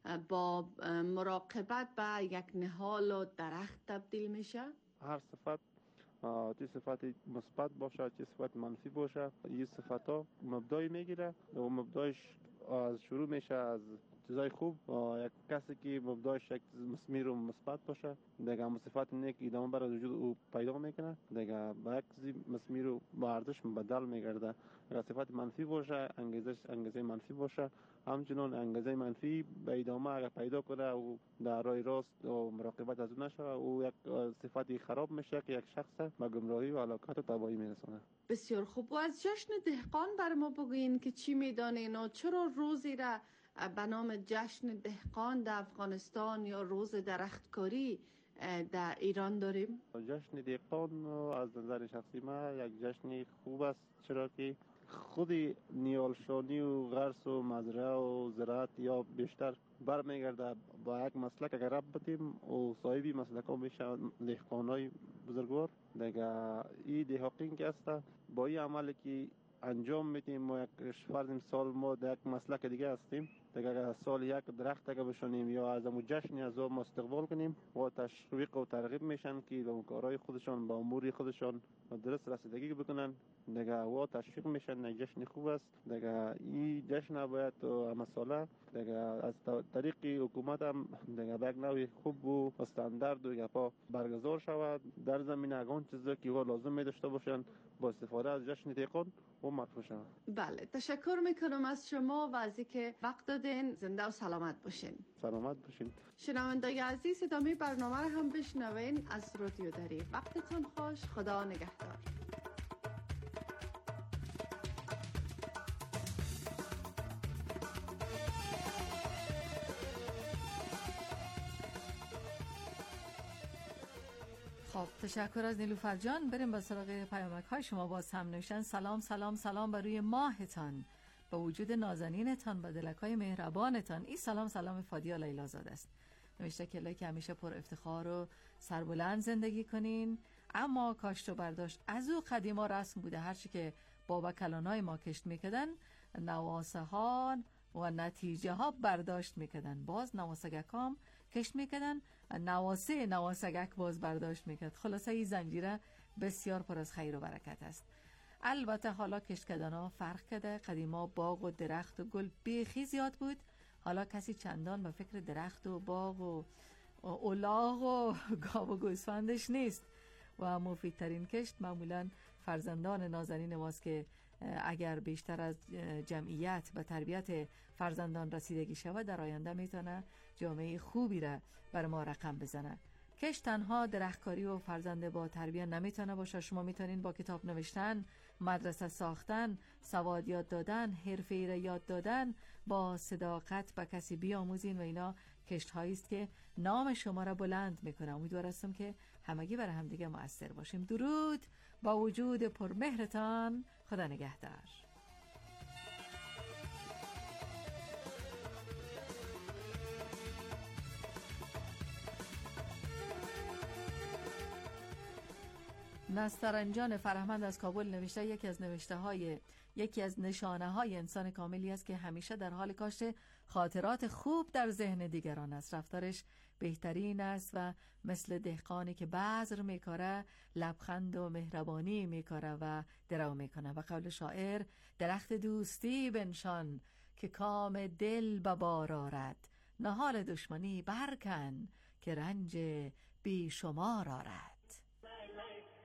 S1: با مراقبت به یک نهال و درخت تبدیل میشه؟
S2: هر صفت چه صفت مثبت باشه چه صفت منفی باشه، این صفت ها مبدای میگیره و مبدایش از شروع میشه از چیزای خوب. یک کسی که مبدایش یک مسمیر و مثبت باشه دیگه صفت نیک ادامه برای وجود او پیدا میکنه، دیگه با یک مسمیر و با ارزش بدل میگرده. اگر صفت منفی باشه انگیزه منفی باشه، همچنان انگیزه منفی به ادامه اگر پیدا کنه و در راه راست و مراقبت از اون نشه او یک صفتی خراب میشه که یک شخص به گمراهی و هلاکت و تباهی میرسونه.
S1: بسیار خوب. و از جشن دهقان بر ما بگوین که چی میدانین و چرا روزی را به نام جشن دهقان در افغانستان یا روز درختکاری در ایران داریم؟
S2: جشن دهقان از نظر شخصی من یک جشن خوب است، چرا که خود نیالشانی و غرس و مزرعه و زراعت یا بیشتر برمیگرده با یک مسلک اگر رب بتیم و صاحبی مسلک ها میشه دهقانای بزرگوار. دیگه این دهقین که هسته با این عملی که انجام میدیم ما یک فرض سال ما در یک مسلک دیگه هستیم دیگه اگر سال یک درخت اگر بشونیم یا از امو جشنی از ما استقبال کنیم و تشویق و ترغیب میشن که به کارهای خودشان به امور خودشان درست رسیدگی بکنن دیگه و تشویق میشن. یک جشن خوب است دیگه. این جشن باید همه ساله دیگه از طریق حکومت هم دیگه به یک نوع خوب و استاندارد و گپا برگزار شود در زمینه اون چیزا که لازم می داشته باشن با استفاده از جشن دهقان و مدفوع شود.
S1: بله، تشکر میکنم از شما و از اینکه وقت دادین. زنده و سلامت باشین.
S2: سلامت باشین.
S1: شنوندگان عزیز ادامه برنامه را هم بشنوین از رادیو دری. وقتتون خوش. خدا نگهدار.
S15: خب تشکر از نیلوفر جان. بریم به سراغ پیامک های شما. باز هم نوشتن سلام سلام سلام بر روی ماهتان، با وجود نازنینتان، با دلکای مهربانتان. این سلام سلام فادیا لیلا زاده است. نوشته که همیشه پر افتخار و سربلند زندگی کنین، اما کاشت و برداشت از او قدیما رسم بوده. هرچی که بابا کلانای ما کشت میکدن نواسه ها و نتیجه ها برداشت میکدن، باز نواسگکام کشت میکدن، نواسگک باز برداشت میکرد. خلاصه این زنجیره بسیار پر از خیر و برکت است. البته حالا کشت کردن ها فرق کرده. قدیما باغ و درخت و گل بیخی زیاد بود، حالا کسی چندان به فکر درخت و باغ و اولاغ و گاو و گوسفندش نیست و مفیدترین کشت معمولا فرزندان نازنین ماست که اگر بیشتر از جمعیت به تربیت فرزندان رسیدگی شود در آینده میتونه جامعه خوبی را بر ما رقم بزنه. کشت تنها درختکاری و فرزند با تربیت نمیتونه باشه. شما میتونین با کتاب نوشتن، مدرسه ساختن، سواد یاد دادن، حرفه‌ای را یاد دادن، با صداقت به کسی بیاموزین و اینا کشت هایی است که نام شما را بلند میکنه. امیدوار هستم که همگی برای هم دیگه مؤثر باشیم. درود با وجود پرمهرتان. خدا نگهدار. نسترنجان فرهمند از کابل نوشته یکی از نشانه های انسان کاملی است که همیشه در حال کاشت خاطرات خوب در ذهن دیگران است. رفتارش بهترین است و مثل دهقانی که بذر میکاره لبخند و مهربانی میکاره و درو میکنه. و قول شاعر درخت دوستی بنشان که کام دل به بار آرد، نهال دشمنی برکن که رنج بی شمار آرد.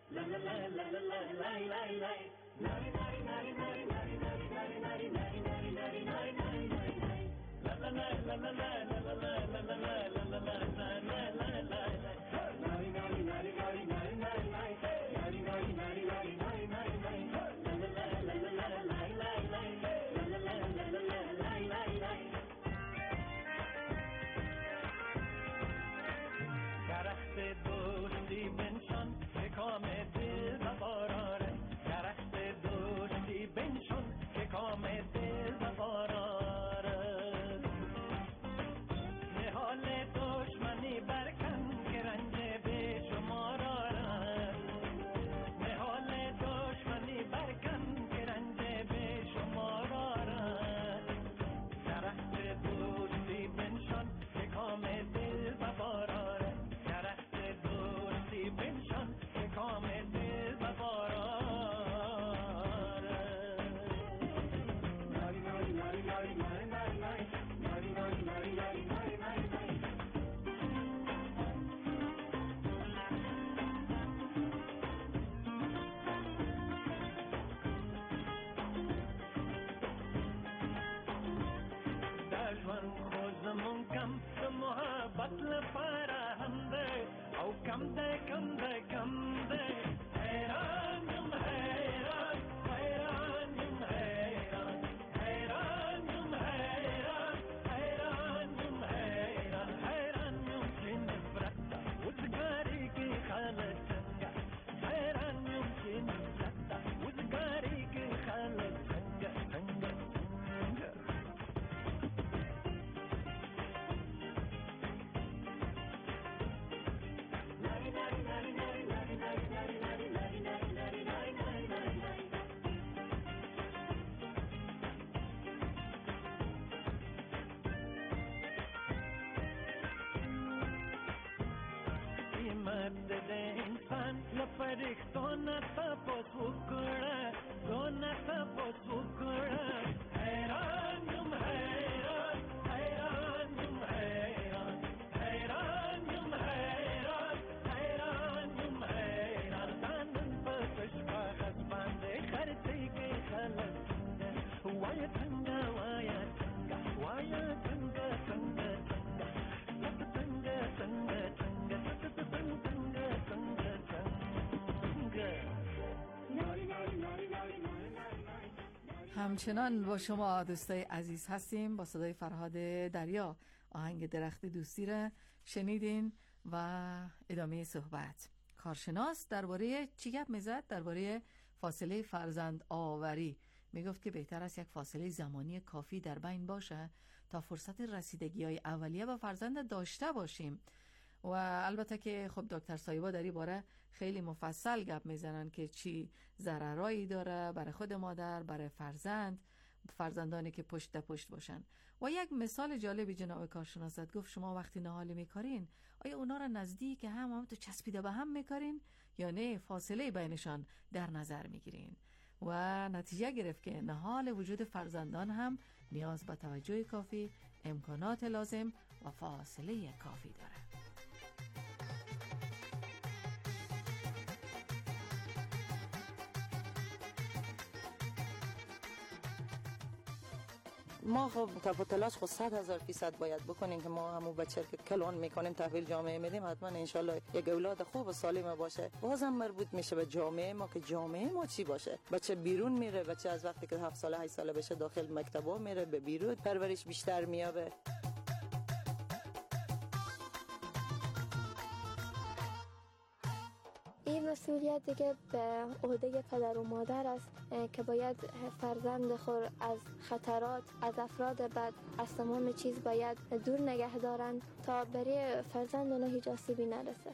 S15: همچنان با شما دوستای عزیز هستیم. با صدای فرهاد دریا آهنگ درخت دوستی را شنیدین و ادامه صحبت. کارشناس درباره چی گپ میزد؟ درباره فاصله فرزند آوری. میگفت که بهتر است یک فاصله زمانی کافی در بین باشه تا فرصت رسیدگی های اولیه و فرزند داشته باشیم. و البته که خب دکتر سایبا در این باره خیلی مفصل گپ میزنن که چی ضررایی داره برای خود مادر، برای فرزندانی که پشت در پشت باشن. و یک مثال جالبی جناب کارشناس گفت شما وقتی نهال میکارین آیا اونا را نزدیک هم تو چسبیده به هم میکارین یا نه فاصله بینشان در نظر میگیرین؟ و نتیجه گرفت که نهال وجود فرزندان هم نیاز به توجه کافی، امکانات لازم و فاصله کافی داره.
S4: ما خب کف و تلاش خود 100,000% باید بکنیم که ما همون بچه که کلان میکنیم تحویل جامعه میدیم حتما انشالله یک اولاد خوب و سالم باشه. بازم مربوط میشه به جامعه ما که جامعه ما چی باشه. بچه بیرون میره، بچه از وقتی که 7 ساله 8 ساله بشه داخل مکتبا میره، به بیرون پرورش بیشتر میابه.
S23: این مسئولیت دیگه به عهده پدر و مادر است که باید فرزند خود از خطرات، از افراد بد، از تمام چیز باید دور نگه دارن تا برای فرزند اونا هیچ آسیبی نرسه.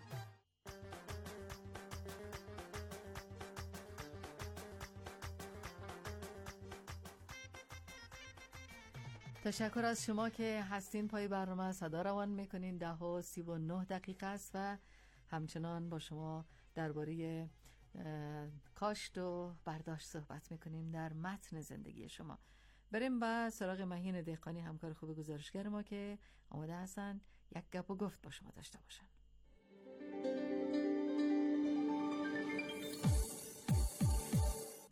S15: تشکر از شما که هستین پای برنامه صدا روان میکنین. 10:39 است و همچنان با شما درباره کاشت و برداشت صحبت میکنیم در متن زندگی شما. بریم با سراغ مهین دهقانی، همکار خوب گزارشگر ما که آماده هستن یک گپ و گفت با شما داشته باشن.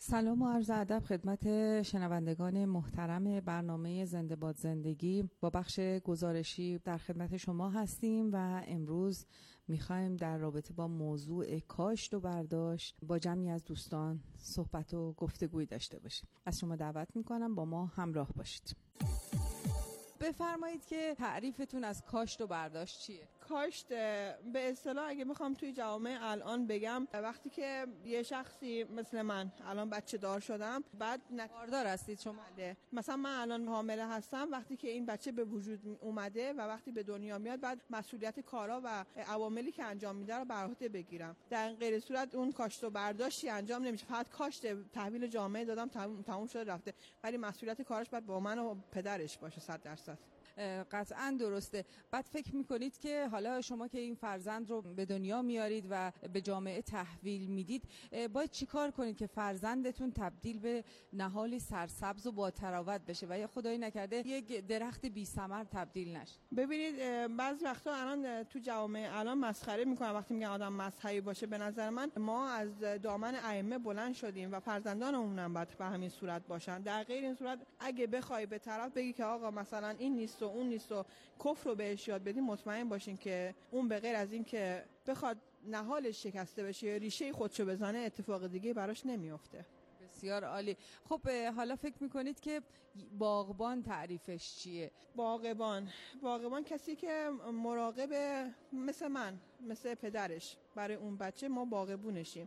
S5: سلام و عرض ادب خدمت شنوندگان محترم برنامه زنده باد زندگی. با بخش گزارشی در خدمت شما هستیم و امروز میخوایم در رابطه با موضوع کاشت و برداشت با جمعی از دوستان صحبت و گفتگوی داشته باشیم. از شما دعوت میکنم با ما همراه باشید. بفرمایید که تعریفتون از کاشت و برداشت چیه؟
S6: کاشت به اصطلاح اگه بخوام توی جامعه الان بگم، وقتی که یه شخصی مثل من الان بچه دار شدم، بعد
S5: باردار هستید شما؟
S6: مثلا من الان حامله هستم، وقتی که این بچه به وجود اومده و وقتی به دنیا میاد، بعد مسئولیت کارا و عواملی که انجام میده رو بر عهده بگیرم. در غیر صورت اون کاشت و برداشتی انجام نمیشه. فقط کاشت تحویل جامعه دادم، تموم شده رفته، ولی مسئولیت کارش باید با من و پدرش باشه 100%.
S5: قطعا درسته. بعد فکر میکنید که حالا شما که این فرزند رو به دنیا میارید و به جامعه تحویل میدید، باید چی کار کنید که فرزندتون تبدیل به نهالی سرسبز و با تراوت بشه و یا خدایی نکرده یک درخت بی ثمر تبدیل نشه؟
S6: ببینید بعضی وقتا الان تو جامعه الان مسخره میکنن وقتی میگن آدم مذهبی باشه. به نظر من ما از دامن ائمه بلند شدیم و فرزندانمون هم باید به همین صورت باشن. در غیر این صورت اگه بخوای به طرف بگی که آقا مثلا این نیست و اون نیست و کفر رو بهش یاد بدیم، مطمئن باشین که اون به غیر از این که بخواد نهالش شکسته بشه یا ریشه خودشو بزنه، اتفاق دیگه براش نمیفته.
S5: بسیار عالی. خب حالا فکر میکنید که باغبان تعریفش چیه؟
S6: باغبان کسی که مراقب، مثل من، مثل پدرش، برای اون بچه ما باغبونشیم.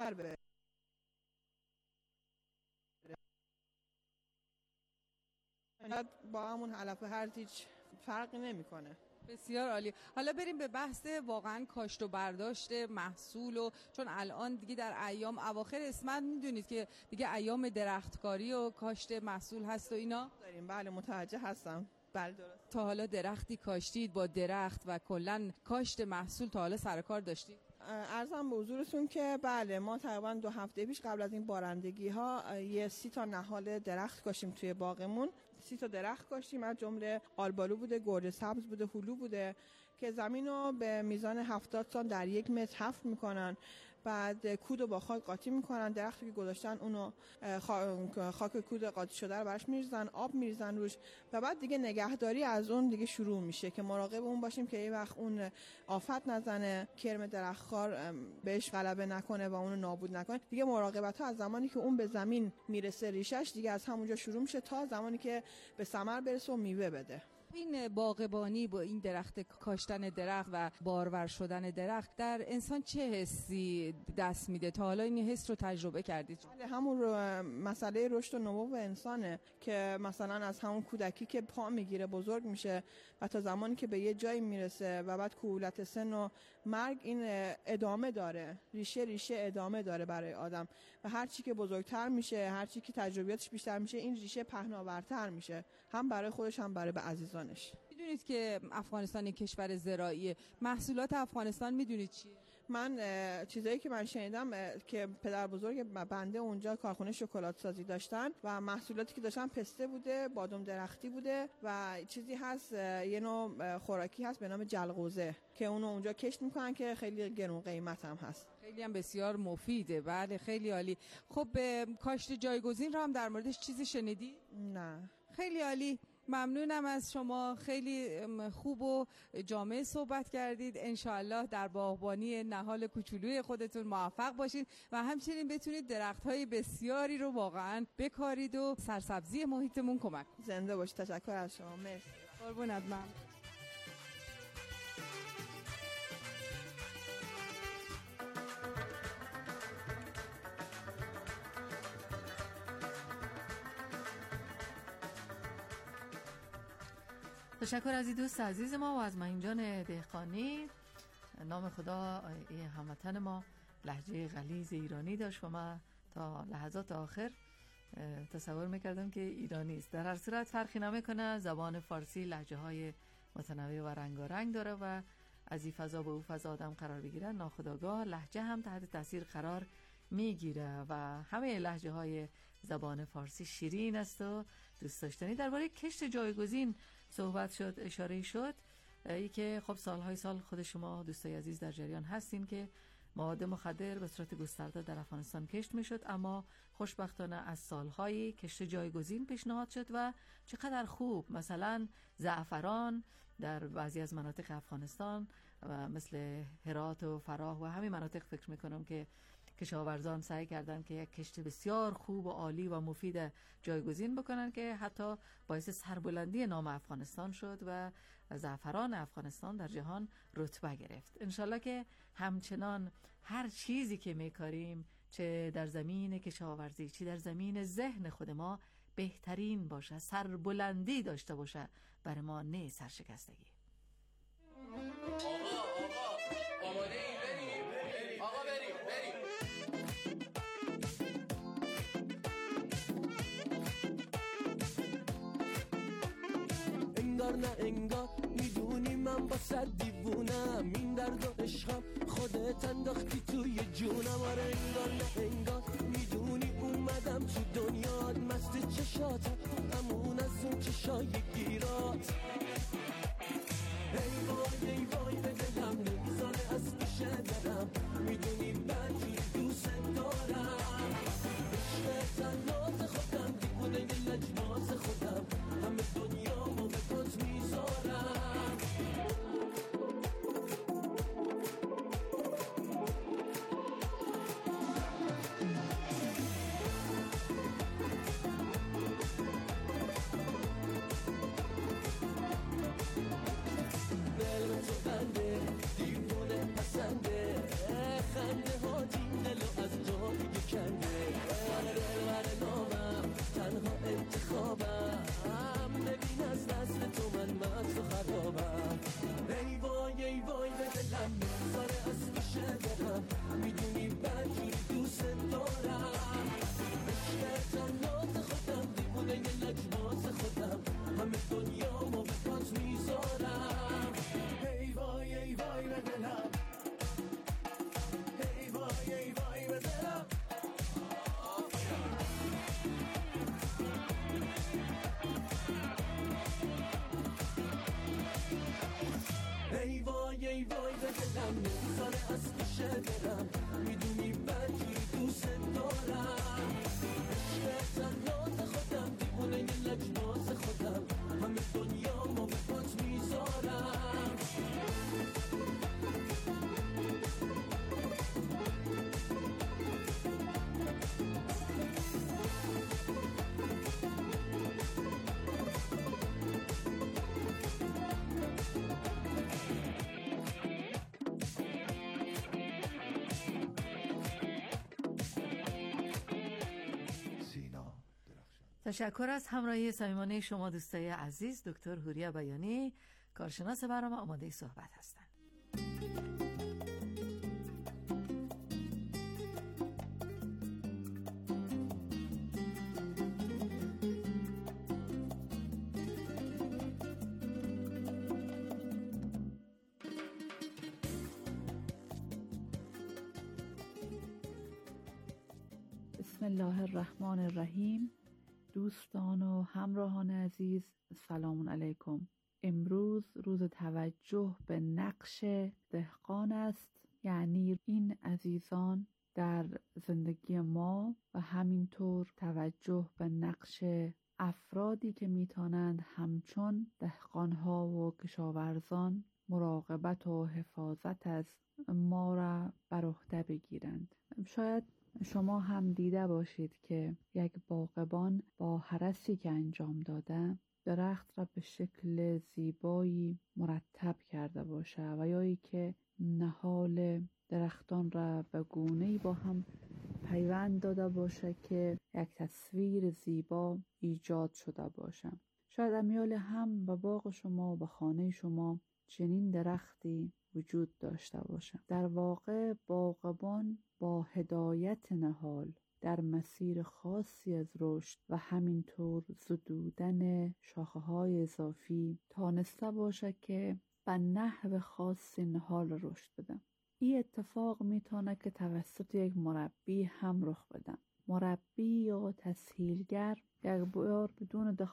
S6: با همون علف هر هیچ فرقی نمیکنه.
S5: بسیار عالی. حالا بریم به بحث واقعا کاشت و برداشت محصول، و چون الان دیگه در ایام اواخر اسفند میدونید که دیگه ایام درختکاری و کاشت محصول هست و اینا
S6: داریم. بله متوجه هستم. بله درست.
S5: تا حالا درختی کاشتید با درخت و کلا کاشت محصول تا حالا سر کار داشتید؟
S6: عرضم به حضورتون که بله، ما تقریبا 2 هفته پیش قبل از این بارندگی ها 30 تا نهال درخت کاشتیم توی باغمون. 30 تا درخت کاشتیم، از جمله آلبالو بوده، گرده سبز بوده، هلو بوده، که زمین رو به میزان 70 سانت در 1 متر حفر میکنن. بعد کود رو با خاک قاطی میکنن، درختی که گذاشتن اونو خاک کود قاطی شده رو براش میریزن، آب میریزن روش، و بعد دیگه نگهداری از اون دیگه شروع میشه که مراقب اون باشیم که یه وقت اون آفت نزنه، کرم درختخوار بهش غلبه نکنه و اونو نابود نکنه. دیگه مراقبت ها از زمانی که اون به زمین میرسه ریشش، دیگه از همونجا شروع میشه تا زمانی که به ثمر برسه و میوه بده.
S5: این باغبانی با این درخت، کاشتن درخت و بارور شدن درخت در انسان چه حسی دست میده؟ تا حالا این حس رو تجربه کردید؟
S6: همون مسئله رشد و نمو انسانه که مثلا از همون کودکی که پا میگیره بزرگ میشه و تا زمانی که به یه جایی میرسه و بعد کهولت سن و مرگ، این ادامه داره، ریشه ادامه داره برای آدم، و هر چی که بزرگتر میشه، هر چی که تجربیاتش بیشتر میشه، این ریشه پهناورتر میشه، هم برای خودش هم برای عزیزانش.
S5: میدونید که افغانستان یک کشور زراعیه. محصولات افغانستان میدونید چیه؟
S6: من چیزایی که من شنیدم که پدر بزرگ بنده اونجا کارخونه شکلات سازی داشتن و محصولاتی که داشتن پسته بوده، بادام درختی بوده و چیزی هست، یه نوع خوراکی هست به نام جلغوزه که اونو اونجا کشت میکنن که خیلی گرون قیمت هم هست.
S5: خیلی هم بسیار مفیده. بله خیلی عالی. خب کاشت جایگزین رو هم در موردش چیزی شنیدی؟
S6: نه.
S5: خیلی عالی. ممنونم از شما، خیلی خوب و جامع صحبت کردید. انشاءالله در باغبانی نهال کوچولوی خودتون موفق باشید و همچنین بتونید درخت‌های بسیاری رو واقعاً بکارید و سرسبزی محیطمون کمک.
S6: زنده باشید. تشکر از شما. مرسی.
S5: قربونت. من
S15: تشکر از این دوست عزیز ما و از مهینجان دهقانی. نام خدا این هموطن ما لهجه غلیظ ایرانی داشت و من تا لحظات آخر تصور میکردم که ایرانی است. در هر صورت فرقی نمیکنه، زبان فارسی لهجه های متنوع و رنگارنگ داره و از این فضا به اون فضا آدم قرار بگیره، ناخودآگاه لهجه هم تحت تاثیر قرار میگیره و همه لهجه های زبان فارسی شیرین است و دوست داشتنی. درباره کشت جایگزین صحبت شد، اشاره شد، ای که خب سالهای سال خود شما دوستای عزیز در جریان هستین که مواد مخدر به صورت گسترده در افغانستان کشت میشد، اما خوشبختانه از سالهای کشت جایگزین پیشنهاد شد و چقدر خوب. مثلا زعفران در بعضی از مناطق افغانستان مثل هرات و فراه و همین مناطق فکر میکنم که کشاورزان سعی کردن که یک کشت بسیار خوب و عالی و مفید جایگزین بکنن که حتی باعث سربلندی نام افغانستان شد و زعفران افغانستان در جهان رتبه گرفت. انشالله که همچنان هر چیزی که میکاریم، چه در زمین کشاورزی چه در زمین ذهن خود ما، بهترین باشه، سربلندی داشته باشه، برای ما نه سرشکستگی.
S7: آماده ای؟ بریم آقا، بریم.
S8: انگار نه انگار میدونی من واسه دیوونم، این درد و عشقم خودت انداختی توی جونم. آره انگار نه انگار میدونی اومدم تو دنیات، مست چشاتم همون از اون چشای گیرات. ای وای ای وای به دلم نمیذاره از پیش برم، میدونی بدجوری دوست دارم. عشق تناز خودم، دیوونه ی لجباز خودم، همه دنیامو به پات میذارم. ای وای به دلم نمیذاره از پیشه برم، میدونی بدجوری دوست دارم. عشق تناز خودم، دیوونه ی لجباز خودم، همه دنیامو به پات میذارم.
S15: تشکر از همراهی صمیمانه شما دوستای عزیز. دکتر حوریا بیانی، کارشناس برنامه، آماده صحبت هستند.
S19: بسم الله الرحمن الرحیم. دوستان و همراهان عزیز، سلام علیکم. امروز روز توجه به نقش دهقان است، یعنی این عزیزان در زندگی ما و همینطور توجه به نقش افرادی که میتونند همچون دهقانها و کشاورزان مراقبت و حفاظت از ما را بر عهده بگیرند. شاید شما هم دیده باشید که یک باغبان با هرسی که انجام داده درخت را به شکل زیبایی مرتب کرده باشه و یا ای که نهال درختان را به گونه‌ای با هم پیوند داده باشه که یک تصویر زیبا ایجاد شده باشه. شاید امیال هم به باغ شما و به خانه شما چنین درختی وجود داشته باشه. در واقع باغبان با هدایت نهال در مسیر خاصی از رشد و همینطور زدودن شاخه‌های اضافی تانسته باشه که به نحو خاصی نهال رشد بده. این اتفاق میتونه که توسط یک مربی هم رخ بده. مربی یا تسهیلگر یک بار بدون